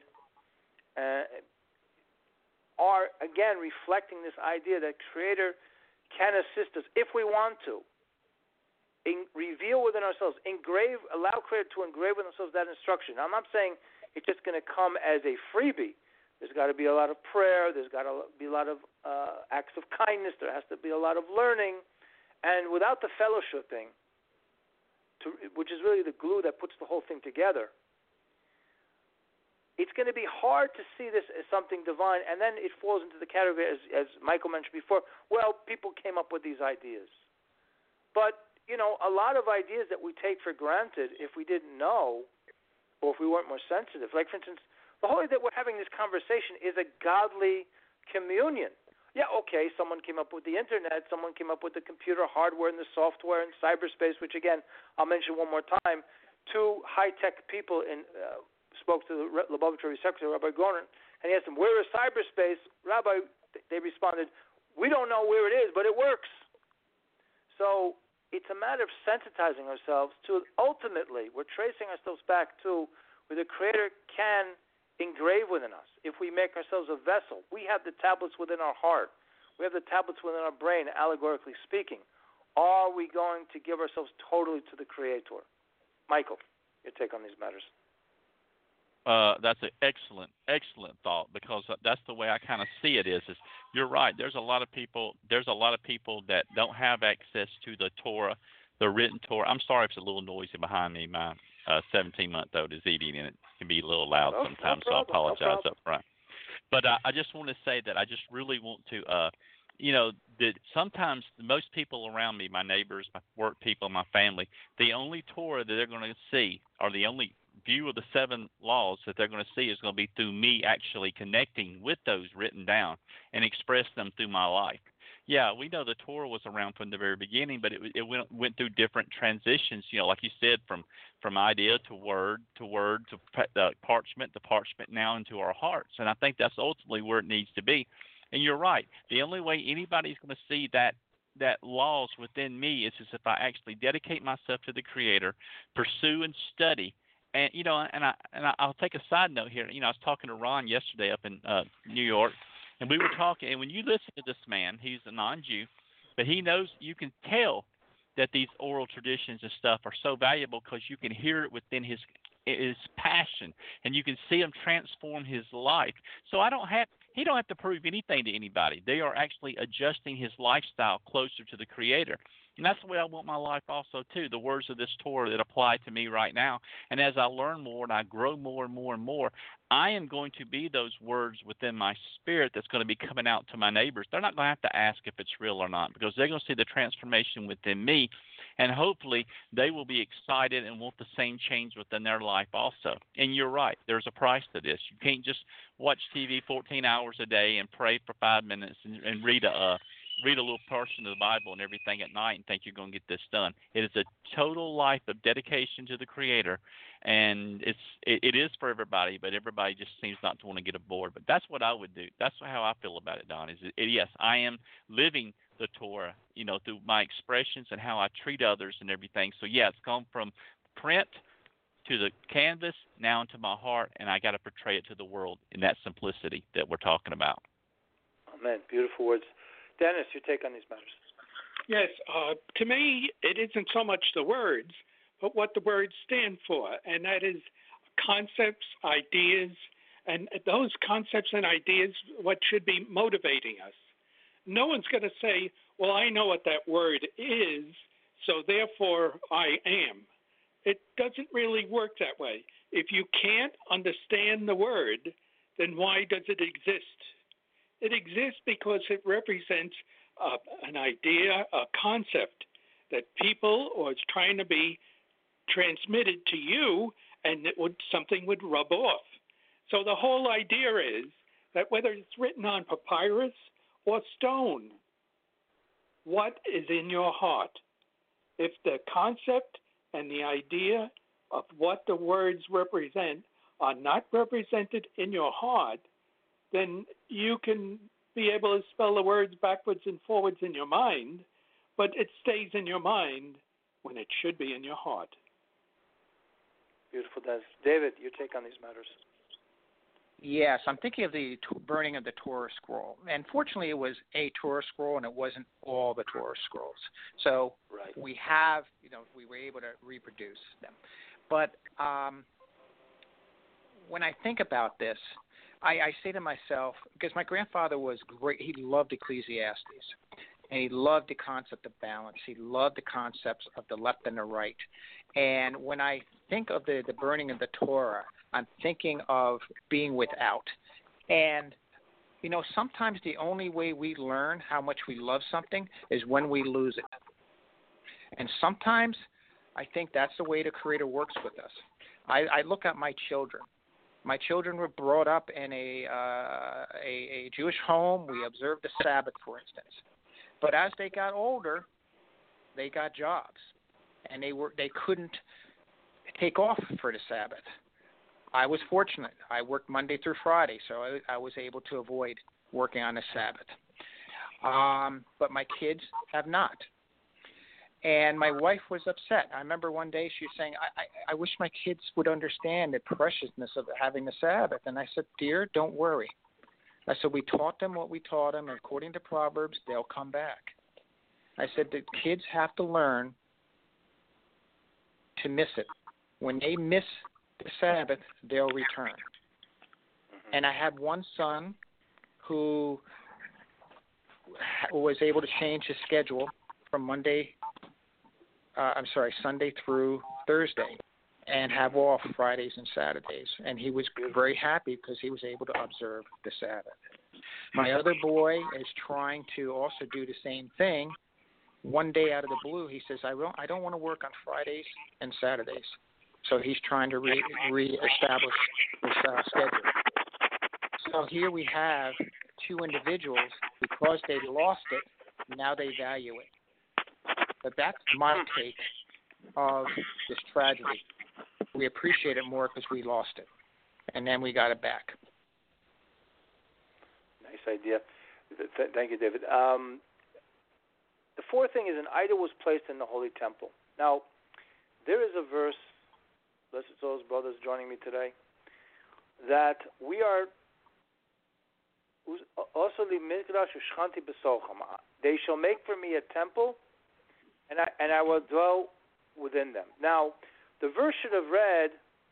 are again reflecting this idea that Creator can assist us if we want to. Reveal within ourselves, allow Creator to engrave within ourselves that instruction. Now, I'm not saying it's just going to come as a freebie. There's got to be a lot of prayer. There's got to be a lot of acts of kindness. There has to be a lot of learning. And without the fellowshipping, which is really the glue that puts the whole thing together, it's going to be hard to see this as something divine. And then it falls into the category, as Michael mentioned before, well, people came up with these ideas. But a lot of ideas that we take for granted, if we didn't know, or if we weren't more sensitive. Like, for instance, the whole idea that we're having this conversation is a godly communion. Yeah, okay, someone came up with the internet, someone came up with the computer hardware and the software and cyberspace, which, again, I'll mention one more time. Two high-tech people spoke to the Lubavitcher Secretary, Rabbi Goren, and he asked them, where is cyberspace? Rabbi, they responded, we don't know where it is, but it works. So it's a matter of sensitizing ourselves to, ultimately, we're tracing ourselves back to where the Creator can engrave within us. If we make ourselves a vessel, we have the tablets within our heart. We have the tablets within our brain, allegorically speaking. Are we going to give ourselves totally to the Creator? Michael, your take on these matters. That's an excellent thought, because that's the way I kind of see it. Is you're right. There's a lot of people that don't have access to the Torah, the written Torah. I'm sorry if it's a little noisy behind me. My 17-month-old is eating, and it can be a little loud sometimes, so I apologize up front. But I just want to say that I just really want to, that sometimes most people around me, my neighbors, my work people, my family, the only Torah that they're going to see, or the only view of the 7 laws that they're going to see, is going to be through me actually connecting with those written down and express them through my life. Yeah, we know the Torah was around from the very beginning, but it went through different transitions. Like you said, from idea to word to parchment now into our hearts. And I think that's ultimately where it needs to be. And you're right. The only way anybody's going to see that laws within me is if I actually dedicate myself to the Creator, pursue and study. And I'll take a side note here. I was talking to Ron yesterday up in New York, and we were talking. And when you listen to this man, he's a non-Jew, but he knows. You can tell that these oral traditions and stuff are so valuable because you can hear it within his passion, and you can see him transform his life. So he don't have to prove anything to anybody. They are actually adjusting his lifestyle closer to the Creator. And that's the way I want my life also, too, the words of this Torah that apply to me right now. And as I learn more and I grow more and more and more, I am going to be those words within my spirit that's going to be coming out to my neighbors. They're not going to have to ask if it's real or not, because they're going to see the transformation within me, and hopefully they will be excited and want the same change within their life also. And you're right. There's a price to this. You can't just watch TV 14 hours a day and pray for 5 minutes and read a read a little portion of the Bible and everything at night and think you're going to get this done. It is a total life of dedication to the Creator, and it is for everybody, but everybody just seems not to want to get aboard. But that's what I would do. That's how I feel about it, Don. Yes, I am living the Torah, through my expressions and how I treat others and everything. So yeah, it's gone from print to the canvas, now into my heart, and I got to portray it to the world in that simplicity that we're talking about. Amen. Beautiful words. Dennis, your take on these matters? Yes, to me, it isn't so much the words, but what the words stand for, and that is concepts, ideas, and those concepts and ideas, what should be motivating us. No one's going to say, well, I know what that word is, so therefore I am. It doesn't really work that way. If you can't understand the word, then why does it exist? It exists because it represents an idea, a concept that people or is trying to be transmitted to you, and something would rub off. So the whole idea is that whether it's written on papyrus or stone, what is in your heart? If the concept and the idea of what the words represent are not represented in your heart, then you can be able to spell the words backwards and forwards in your mind, but it stays in your mind when it should be in your heart. Beautiful, Des. David, your take on these matters? Yes, I'm thinking of the burning of the Torah scroll. And fortunately, it was a Torah scroll, and it wasn't all the Torah scrolls. So right. we have, we were able to reproduce them. But when I think about this, I say to myself, because my grandfather was great, he loved Ecclesiastes, and he loved the concept of balance. He loved the concepts of the left and the right. And when I think of the burning of the Torah, I'm thinking of being without. And, sometimes the only way we learn how much we love something is when we lose it. And sometimes I think that's the way the Creator works with us. I look at my children. My children were brought up in a Jewish home. We observed the Sabbath, for instance. But as they got older, they got jobs, and they couldn't take off for the Sabbath. I was fortunate. I worked Monday through Friday, so I was able to avoid working on the Sabbath. But my kids have not. And my wife was upset. I remember one day she was saying, I wish my kids would understand the preciousness of having the Sabbath. And I said, dear, don't worry. I said, we taught them what we taught them. And according to Proverbs, they'll come back. I said, the kids have to learn to miss it. When they miss the Sabbath, they'll return. And I had one son who was able to change his schedule from Sunday through Thursday, and have off Fridays and Saturdays. And he was very happy because he was able to observe the Sabbath. My other boy is trying to also do the same thing. One day out of the blue, he says, I don't want to work on Fridays and Saturdays. So he's trying to reestablish his schedule. So here we have two individuals, because they lost it, now they value it. But that's my take of this tragedy. We appreciate it more because we lost it, and then we got it back. Nice idea. Thank you, David. The fourth thing is an idol was placed in the Holy Temple. Now, there is a verse, blessed those brothers joining me today, that we are also the mikdash ushchanti b'socham. They shall make for me a temple, and I will dwell within them. Now, the verse should have read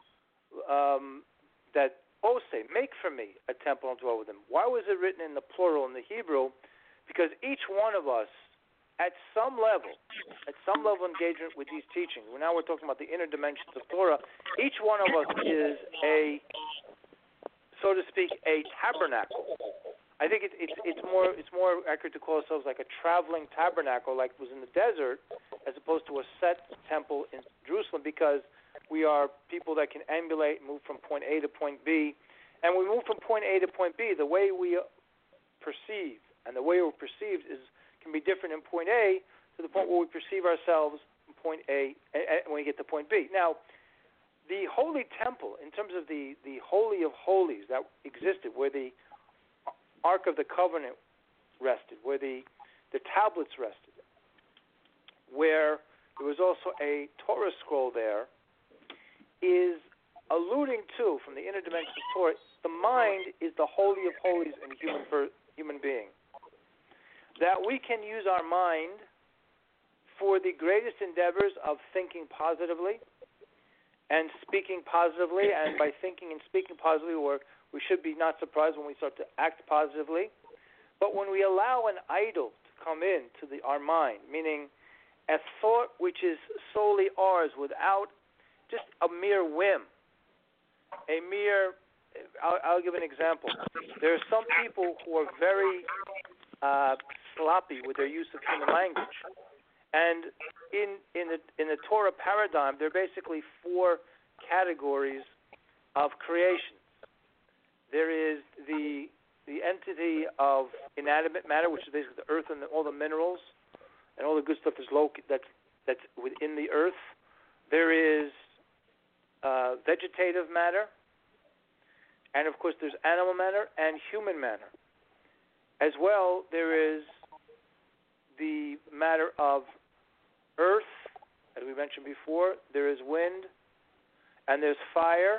that Oseh, make for me a temple and dwell with them. Why was it written in the plural in the Hebrew? Because each one of us, at some level engagement with these teachings. Now we're talking about the inner dimensions of Torah. Each one of us is a, so to speak, a tabernacle. I think it's more accurate to call ourselves like a traveling tabernacle, like was in the desert, as opposed to a set temple in Jerusalem, because we are people that can ambulate and move from point A to point B. And we move from point A to point B. The way we perceive and the way we're perceived can be different in point A to the point where we perceive ourselves in point A when we get to point B. Now, the Holy Temple, in terms of the Holy of Holies that existed, where the Ark of the Covenant rested, where the tablets rested, where there was also a Torah scroll there, is alluding to, from the inner dimension of Torah, the mind is the Holy of Holies in human being. That we can use our mind for the greatest endeavors of thinking positively and speaking positively, and by thinking and speaking positively, we should be not surprised when we start to act positively. But when we allow an idol to come into our mind, meaning a thought which is solely ours without just a mere whim, I'll give an example. There are some people who are very sloppy with their use of human language. And in the Torah paradigm, there are basically 4 categories of creation. There is the entity of inanimate matter, which is basically the earth and all the minerals and all the good stuff that's within the earth. There is vegetative matter, and of course there's animal matter and human matter. As well, there is the matter of earth, as we mentioned before. There is wind, and there's fire.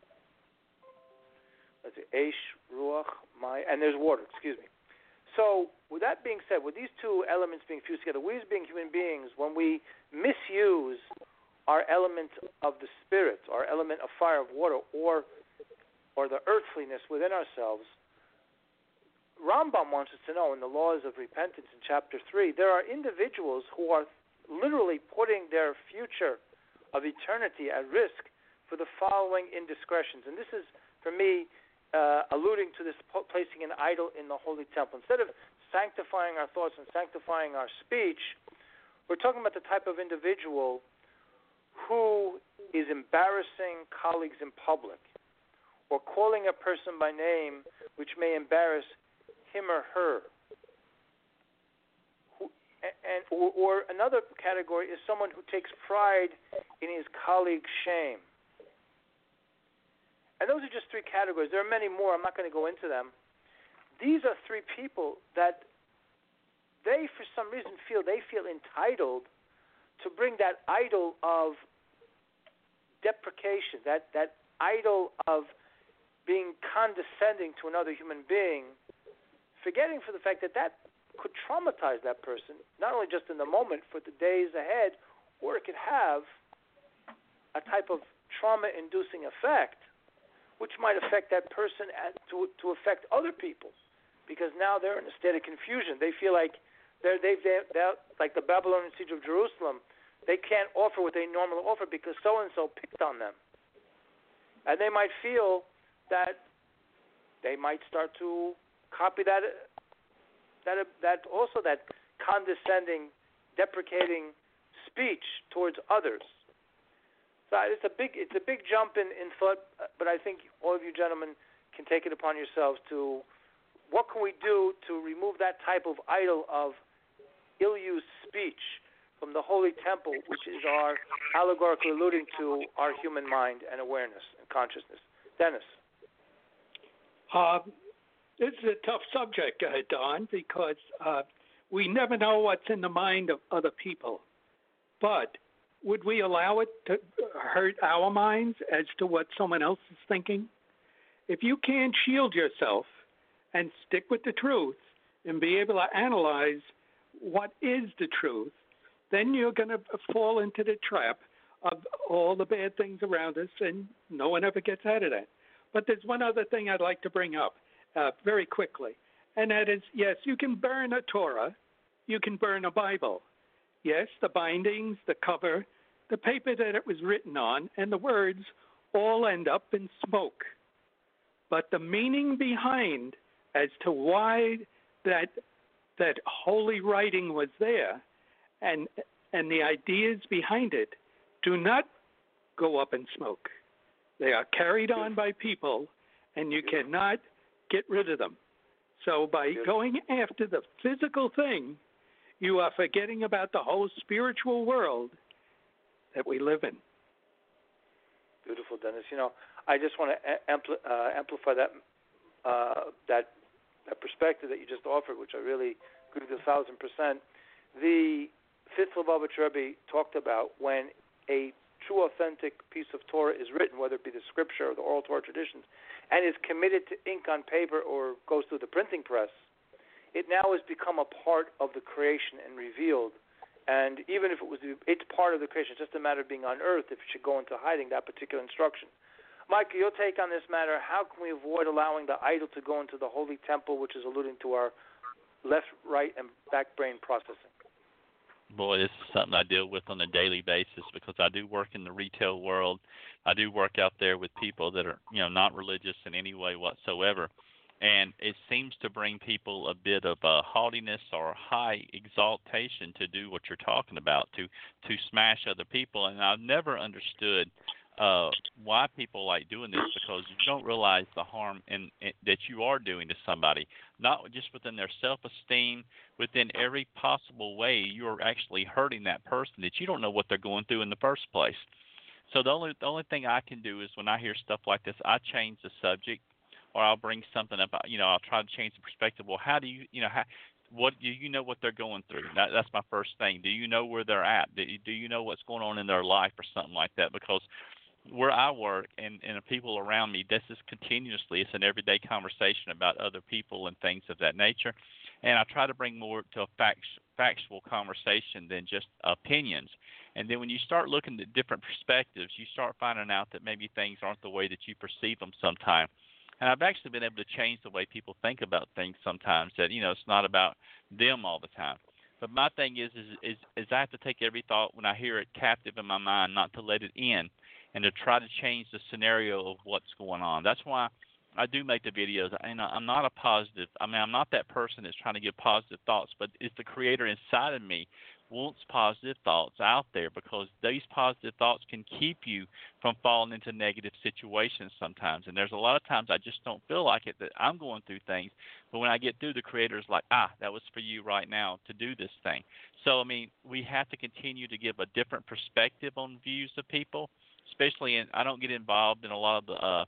Let's see, Eish, Ruach, Maya, and there's water. Excuse me. So, with that being said, with these 2 elements being fused together, we as being human beings, when we misuse our element of the spirit, our element of fire, of water, or the earthliness within ourselves, Rambam wants us to know in the Laws of Repentance in Chapter 3, there are individuals who are literally putting their future of eternity at risk for the following indiscretions. And this is, for me, alluding to this placing an idol in the Holy Temple. Instead of sanctifying our thoughts and sanctifying our speech, we're talking about the type of individual who is embarrassing colleagues in public, or calling a person by name which may embarrass him or her. Or another category is someone who takes pride in his colleague's shame. And those are just 3 categories. There are many more. I'm not going to go into them. These are 3 people that they, for some reason, feel entitled to bring that idol of deprecation, that idol of being condescending to another human being, forgetting for the fact that could traumatize that person, not only just in the moment, for the days ahead, or it could have a type of trauma-inducing effect, which might affect that person to affect other people, because now they're in a state of confusion. They feel like they're like the Babylonian siege of Jerusalem. They can't offer what they normally offer because so-and-so picked on them. And they might feel that they might start to copy that condescending, deprecating speech towards others. So it's a big jump in thought, but I think all of you gentlemen can take it upon yourselves to what can we do to remove that type of idol of ill-used speech from the Holy Temple, which is our allegorically alluding to our human mind and awareness and consciousness. Dennis. This is a tough subject, Don, because we never know what's in the mind of other people. But would we allow it to hurt our minds as to what someone else is thinking? If you can't shield yourself and stick with the truth and be able to analyze what is the truth, then you're going to fall into the trap of all the bad things around us, and no one ever gets out of that. But there's one other thing I'd like to bring up very quickly, and that is, yes, you can burn a Torah, you can burn a Bible. Yes, the bindings, the cover, the paper that it was written on, and the words all end up in smoke. But the meaning behind as to why that holy writing was there and the ideas behind it do not go up in smoke. They are carried on by people, and you cannot get rid of them. So by going after the physical thing, you are forgetting about the whole spiritual world that we live in. Beautiful, Dennis. I just want to amplify that perspective that you just offered, which I really agree with 1,000%. The fifth Lubavitcher Rebbe talked about when a true, authentic piece of Torah is written, whether it be the scripture or the oral Torah traditions, and is committed to ink on paper or goes through the printing press, it now has become a part of the creation and revealed. And even if it's part of the creation, it's just a matter of being unearthed if it should go into hiding that particular instruction. Mike, your take on this matter, how can we avoid allowing the idol to go into the holy temple, which is alluding to our left, right, and back brain processing? Boy, this is something I deal with on a daily basis because I do work in the retail world. I do work out there with people that are, not religious in any way whatsoever. And it seems to bring people a bit of haughtiness or high exaltation to do what you're talking about, to smash other people. And I've never understood why people like doing this, because you don't realize the harm that you are doing to somebody, not just within their self-esteem, within every possible way. You're actually hurting that person that you don't know what they're going through in the first place. So the only thing I can do is when I hear stuff like this, I change the subject, or I'll bring something up. I'll try to change the perspective. Well, how do you, what do you know what they're going through? That's my first thing. Do you know where they're at? Do you know what's going on in their life or something like that? Because where I work and the people around me, this is continuously, it's an everyday conversation about other people and things of that nature. And I try to bring more to a factual conversation than just opinions. And then when you start looking at different perspectives, you start finding out that maybe things aren't the way that you perceive them sometimes. And I've actually been able to change the way people think about things sometimes, that, it's not about them all the time. But my thing is I have to take every thought when I hear it captive in my mind, not to let it in, and to try to change the scenario of what's going on. That's why I do make the videos. And I'm not a positive. I'm not that person that's trying to give positive thoughts, but it's the creator inside of me wants positive thoughts out there, because these positive thoughts can keep you from falling into negative situations sometimes. And there's a lot of times I just don't feel like it, that I'm going through things. But when I get through, the creator's like, that was for you right now to do this thing. So, we have to continue to give a different perspective on views of people, especially I don't get involved in a lot of the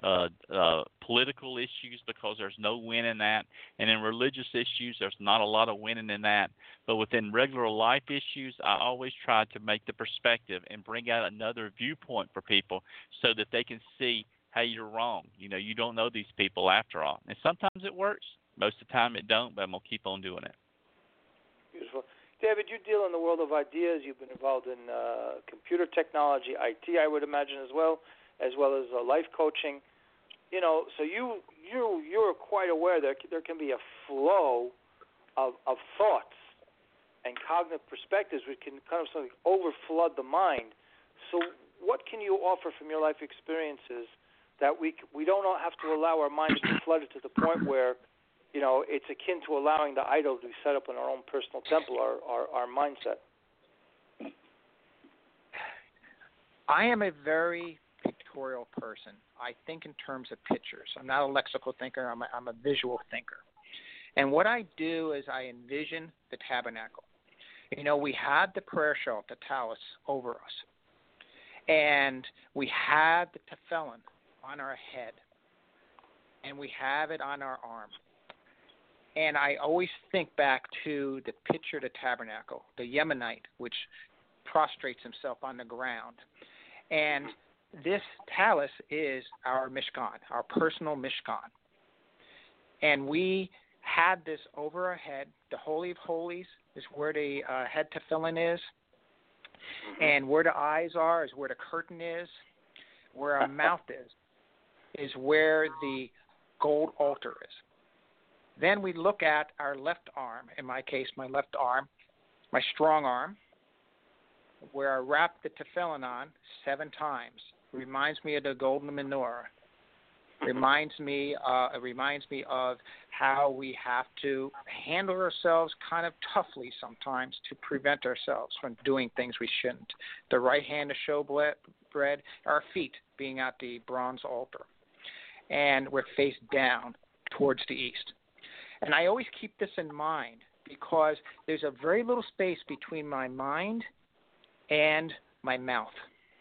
political issues, because there's no win in that. And in religious issues, there's not a lot of winning in that. But within regular life issues, I always try to make the perspective and bring out another viewpoint for people so that they can see, hey, you're wrong. You don't know these people after all. And sometimes it works. Most of the time it don't, but I'm going to keep on doing it. Beautiful. David, you deal in the world of ideas. You've been involved in computer technology, IT, I would imagine, as well as life coaching. So you're quite aware there can be a flow of thoughts and cognitive perspectives which can kind of sort of overflood the mind. So what can you offer from your life experiences that we don't have to allow our minds to be flooded to the point where it's akin to allowing the idol to be set up in our own personal temple, our mindset? I am a very pictorial person. I think in terms of pictures. I'm not a lexical thinker. I'm a visual thinker. And what I do is I envision the tabernacle. We had the prayer shawl, the talus, over us. And we had the tefillin on our head. And we have it on our arm. And I always think back to the picture of the tabernacle, the Yemenite, which prostrates himself on the ground. And this talus is our Mishkan, our personal Mishkan. And we had this over our head. The Holy of Holies is where the head tefillin is. And where the eyes are is where the curtain is. Where our mouth is where the gold altar is. Then we look at our left arm, in my case, my left arm, my strong arm, where I wrap the tefillin on 7 times. Reminds me of the golden menorah. Reminds me of how we have to handle ourselves kind of toughly sometimes to prevent ourselves from doing things we shouldn't. The right hand to show bread, our feet being at the bronze altar. And we're face down towards the east. And I always keep this in mind because there's a very little space between my mind and my mouth.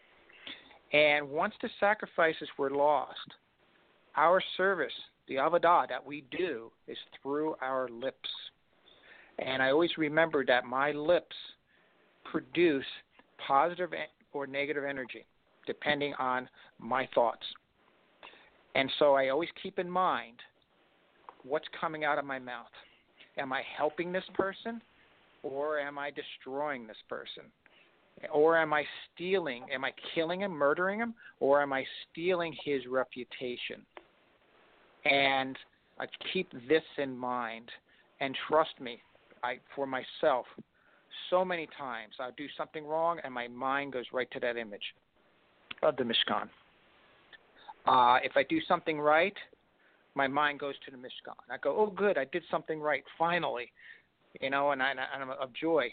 And once the sacrifices were lost, our service, the avodah that we do, is through our lips. And I always remember that my lips produce positive or negative energy, depending on my thoughts. And so I always keep in mind what's coming out of my mouth. Am I helping this person, or am I destroying this person? Or am I stealing? Am I killing him, murdering him, or am I stealing his reputation? And I keep this in mind. And trust me, for myself, so many times I'll do something wrong and my mind goes right to that image of the Mishkan. If I do something right, my mind goes to the Mishkan. I go, oh, good, I did something right, finally, and I'm of joy.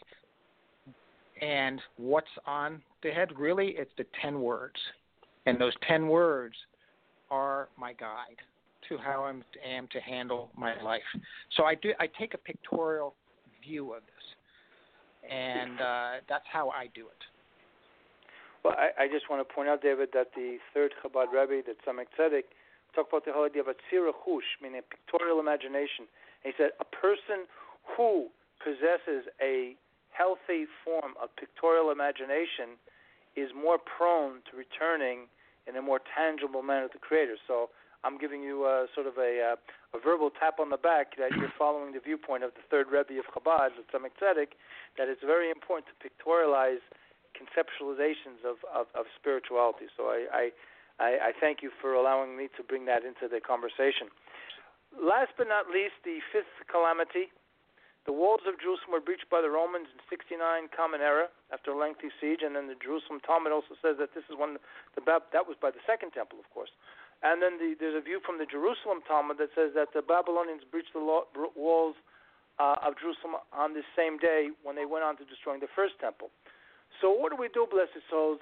And what's on the head? Really, it's the 10 words. And those 10 words are my guide to how I am to handle my life. So I take a pictorial view of this, and that's how I do it. Well, I just want to point out, David, that the third Chabad Rebbe, that Tzemach Tzedek, talked about the whole idea of a tzira chush, meaning a pictorial imagination. And he said a person who possesses a healthy form of pictorial imagination is more prone to returning in a more tangible manner to the Creator. So I'm giving you sort of a verbal tap on the back that you're following the viewpoint of the third Rebbe of Chabad, the Tzemach Tzedek, that it's very important to pictorialize conceptualizations of spirituality. So I thank you for allowing me to bring that into the conversation. Last but not least, the fifth calamity. The walls of Jerusalem were breached by the Romans in 69 Common Era after a lengthy siege, and then the Jerusalem Talmud also says that this is that was by the Second Temple, of course. And then there's a view from the Jerusalem Talmud that says that the Babylonians breached the walls of Jerusalem on this same day when they went on to destroying the First Temple. So what do we do, blessed souls,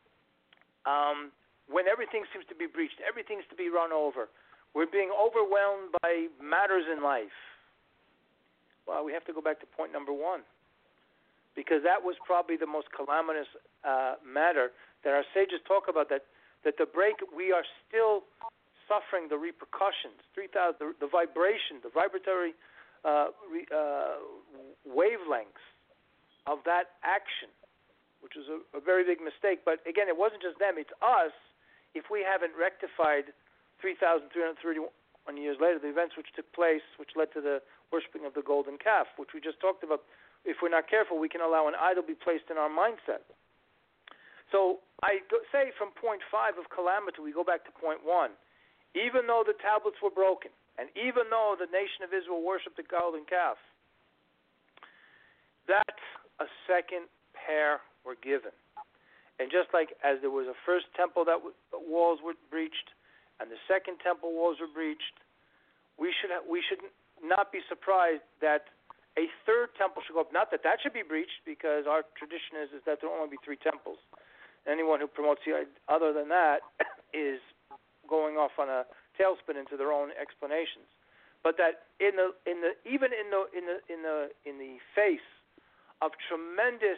when everything seems to be breached, everything seems to be run over? We're being overwhelmed by matters in life. Well, we have to go back to point number one, because that was probably the most calamitous matter that our sages talk about, that the break, we are still suffering the repercussions, the vibration, the vibratory wavelengths of that action, which is a very big mistake. But again, it wasn't just them, it's us. If we haven't rectified 3,331 years later, the events which took place, which led to the worshiping of the golden calf, which we just talked about, if we're not careful, we can allow an idol be placed in our mindset. So I say from point 5 of calamity, we go back to point 1. Even though the tablets were broken, and even though the nation of Israel worshipped the golden calf, that a second pair were given. And just like as there was a first temple that walls were breached, and the second temple walls were breached, we should not be surprised that a third temple should go up. Not that should be breached, because our tradition is that there will only be 3 temples. Anyone who promotes the other than that is going off on a tailspin into their own explanations. But that even in the face of a tremendous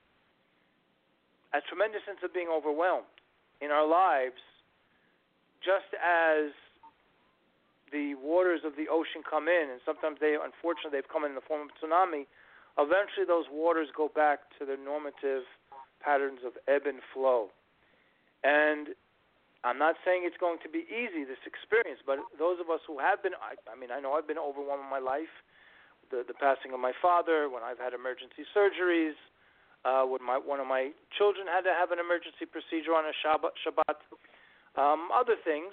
sense of being overwhelmed in our lives, just as the waters of the ocean come in, and sometimes unfortunately they've come in the form of tsunami, eventually those waters go back to their normative patterns of ebb and flow. And I'm not saying it's going to be easy, this experience, but those of us who have been, I know I've been overwhelmed in my life, the passing of my father, when I've had emergency surgeries, when one of my children had to have an emergency procedure on a Shabbat, other things,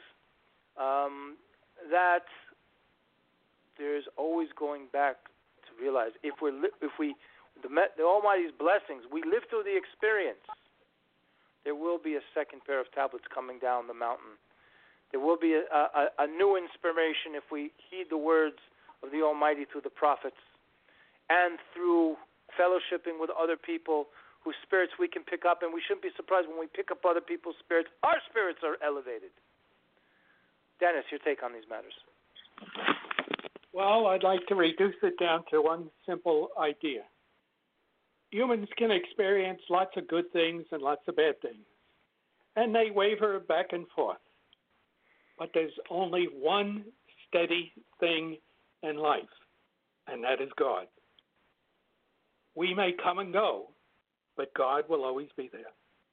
that there's always going back to realize the Almighty's blessings, we live through the experience, there will be a second pair of tablets coming down the mountain. There will be a new inspiration if we heed the words of the Almighty through the prophets and through fellowshipping with other people whose spirits we can pick up. And we shouldn't be surprised when we pick up other people's spirits. Our spirits are elevated. Dennis, your take on these matters. Well, I'd like to reduce it down to one simple idea. Humans can experience lots of good things and lots of bad things, and they waver back and forth. But there's only one steady thing in life, and that is God. We may come and go, but God will always be there.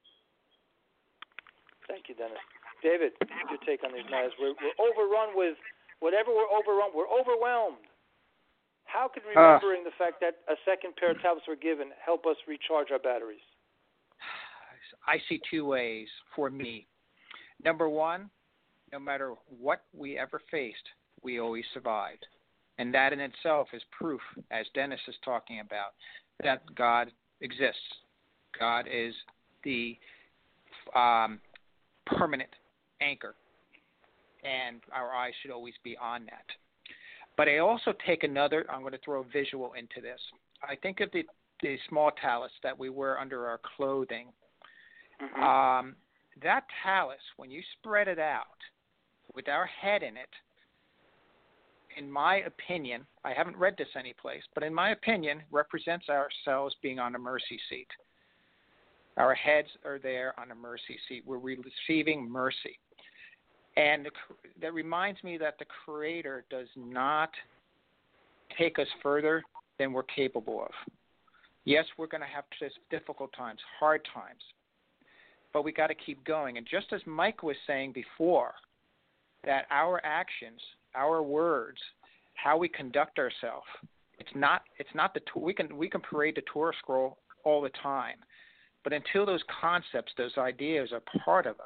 Thank you, Dennis. David, your take on these matters. We're overrun with whatever we're overwhelmed. How could remembering the fact that a second pair of tablets were given help us recharge our batteries? I see two ways for me. Number one, no matter what we ever faced, we always survived. And that in itself is proof, as Dennis is talking about, that God exists. God is the permanent anchor, and our eyes should always be on that. But I also take another, I'm going to throw a visual into this. I think of the small talus that we wear under our clothing. Mm-hmm. That talus, when you spread it out with our head in it, in my opinion, I haven't read this anyplace, but in my opinion, represents ourselves being on a mercy seat. Our heads are there on a mercy seat. We're receiving mercy. And that reminds me that the Creator does not take us further than we're capable of. Yes, we're going to have difficult times, hard times, but we got to keep going. And just as Mike was saying before, that our actions, our words, how we conduct ourselves, it's not the we can parade the Torah scroll all the time, but until those concepts, those ideas are part of us,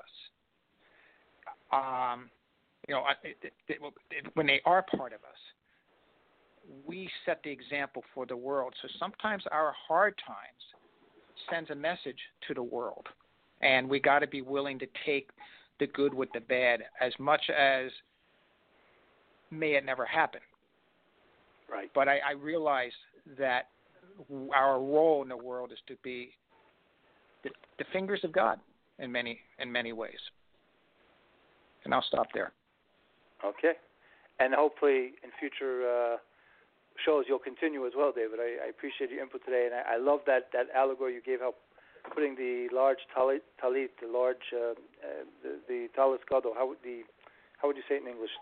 when they are part of us, we set the example for the world. So sometimes our hard times sends a message to the world, and we got to be willing to take the good with the bad, as much as may it never happen. Right. But I realize that our role in the world is to be the fingers of God in many ways. And I'll stop there. Okay. And hopefully in future shows you'll continue as well, David. I appreciate your input today, and I love that allegory you gave, how putting the large talit, the large the talis gadol. How would you say it in English?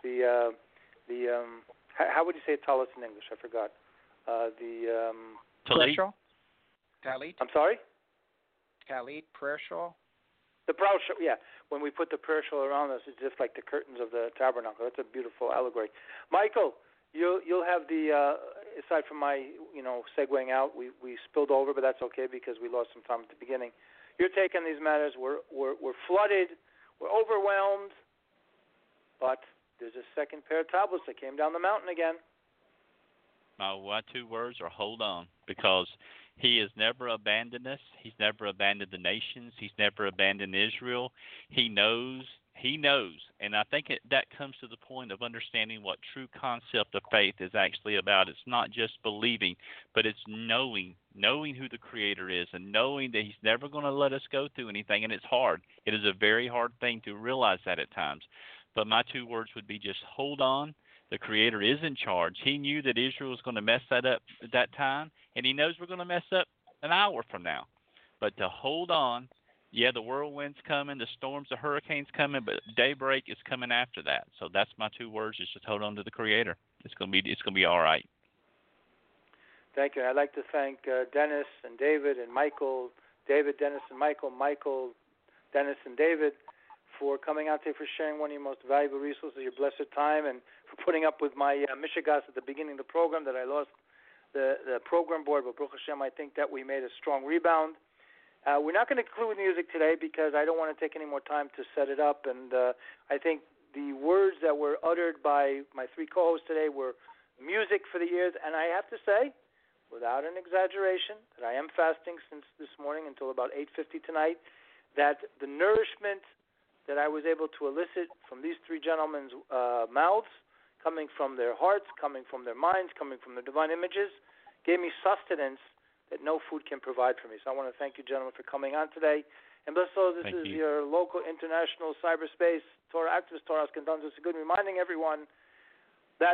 How would you say talis in English? I forgot. Talit. Talit. I'm sorry. Talit, prayer shawl. The brow shawl, yeah. When we put the prayer shawl around us, it's just like the curtains of the tabernacle. That's a beautiful allegory. Michael, you'll have the aside from my segueing out, we spilled over, but that's okay because we lost some time at the beginning. Your take on these matters: we're flooded, we're overwhelmed, but there's a second pair of tablets that came down the mountain again. My two words are hold on, because He has never abandoned us. He's never abandoned the nations. He's never abandoned Israel. He knows, and I think that comes to the point of understanding what true concept of faith is actually about. It's not just believing, but it's knowing who the Creator is, and knowing that He's never going to let us go through anything, and it's hard. It is a very hard thing to realize that at times. But my two words would be just hold on. The Creator is in charge. He knew that Israel was going to mess that up at that time, and He knows we're going to mess up an hour from now. But to hold on, yeah, the whirlwind's coming, the storms, the hurricanes coming, but daybreak is coming after that. So that's my two words: is just hold on to the Creator. It's going to be all right. Thank you. I'd like to thank Dennis and David and Michael, David, Dennis, and Michael, Dennis, and David, for coming out today, for sharing one of your most valuable resources, your blessed time, and for putting up with my mishigas at the beginning of the program that I lost the program board. But Baruch Hashem, I think that we made a strong rebound. We're not going to conclude with music today because I don't want to take any more time to set it up. And I think the words that were uttered by my three co-hosts today were music for the ears. And I have to say, without an exaggeration, that I am fasting since this morning until about 8:50 tonight, that the nourishment that I was able to elicit from these three gentlemen's mouths, coming from their hearts, coming from their minds, coming from their divine images, gave me sustenance that no food can provide for me. So I want to thank you, gentlemen, for coming on today. And bless all, this is your local international cyberspace Torah activist, Torah Askendan. It's a good reminding everyone that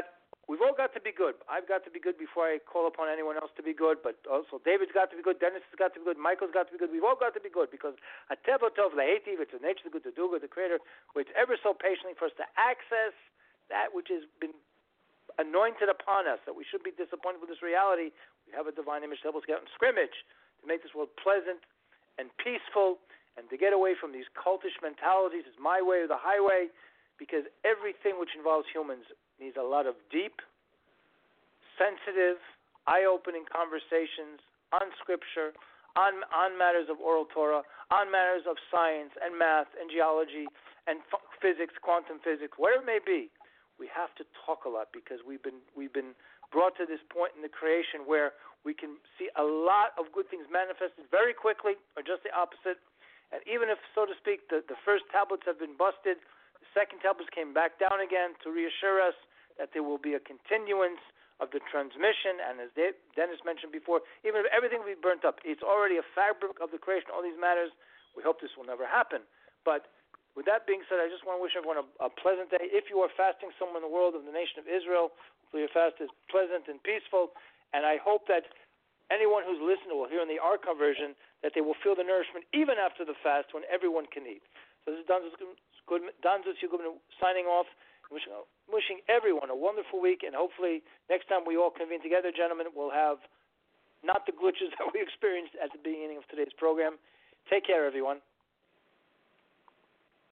we've all got to be good. I've got to be good before I call upon anyone else to be good, but also David's got to be good, Dennis has got to be good, Michael's got to be good. We've all got to be good because Ateva Tov Lahetiv, it's the nature of the good to do good, the Creator waits ever so patiently for us to access that which has been anointed upon us, that we should be disappointed with this reality. We have a divine image to help us get out in scrimmage, to make this world pleasant and peaceful, and to get away from these cultish mentalities, it's my way or the highway, because everything which involves humans needs a lot of deep, sensitive, eye-opening conversations on Scripture, on matters of oral Torah, on matters of science and math and geology and physics, quantum physics, whatever it may be. We have to talk a lot because we've been brought to this point in the creation where we can see a lot of good things manifested very quickly, or just the opposite. And even if, so to speak, the first tablets have been busted, the second tablets came back down again to reassure us that there will be a continuance of the transmission. And as Dennis mentioned before, even if everything will be burnt up, it's already a fabric of the creation, all these matters. We hope this will never happen. But with that being said, I just want to wish everyone a pleasant day. If you are fasting somewhere in the world of the nation of Israel, hopefully your fast is pleasant and peaceful. And I hope that anyone who's listened will hear in the archive version that they will feel the nourishment even after the fast when everyone can eat. So this is Don Zutz signing off, wishing everyone a wonderful week, and hopefully next time we all convene together, gentlemen, we'll have not the glitches that we experienced at the beginning of today's program. Take care, everyone.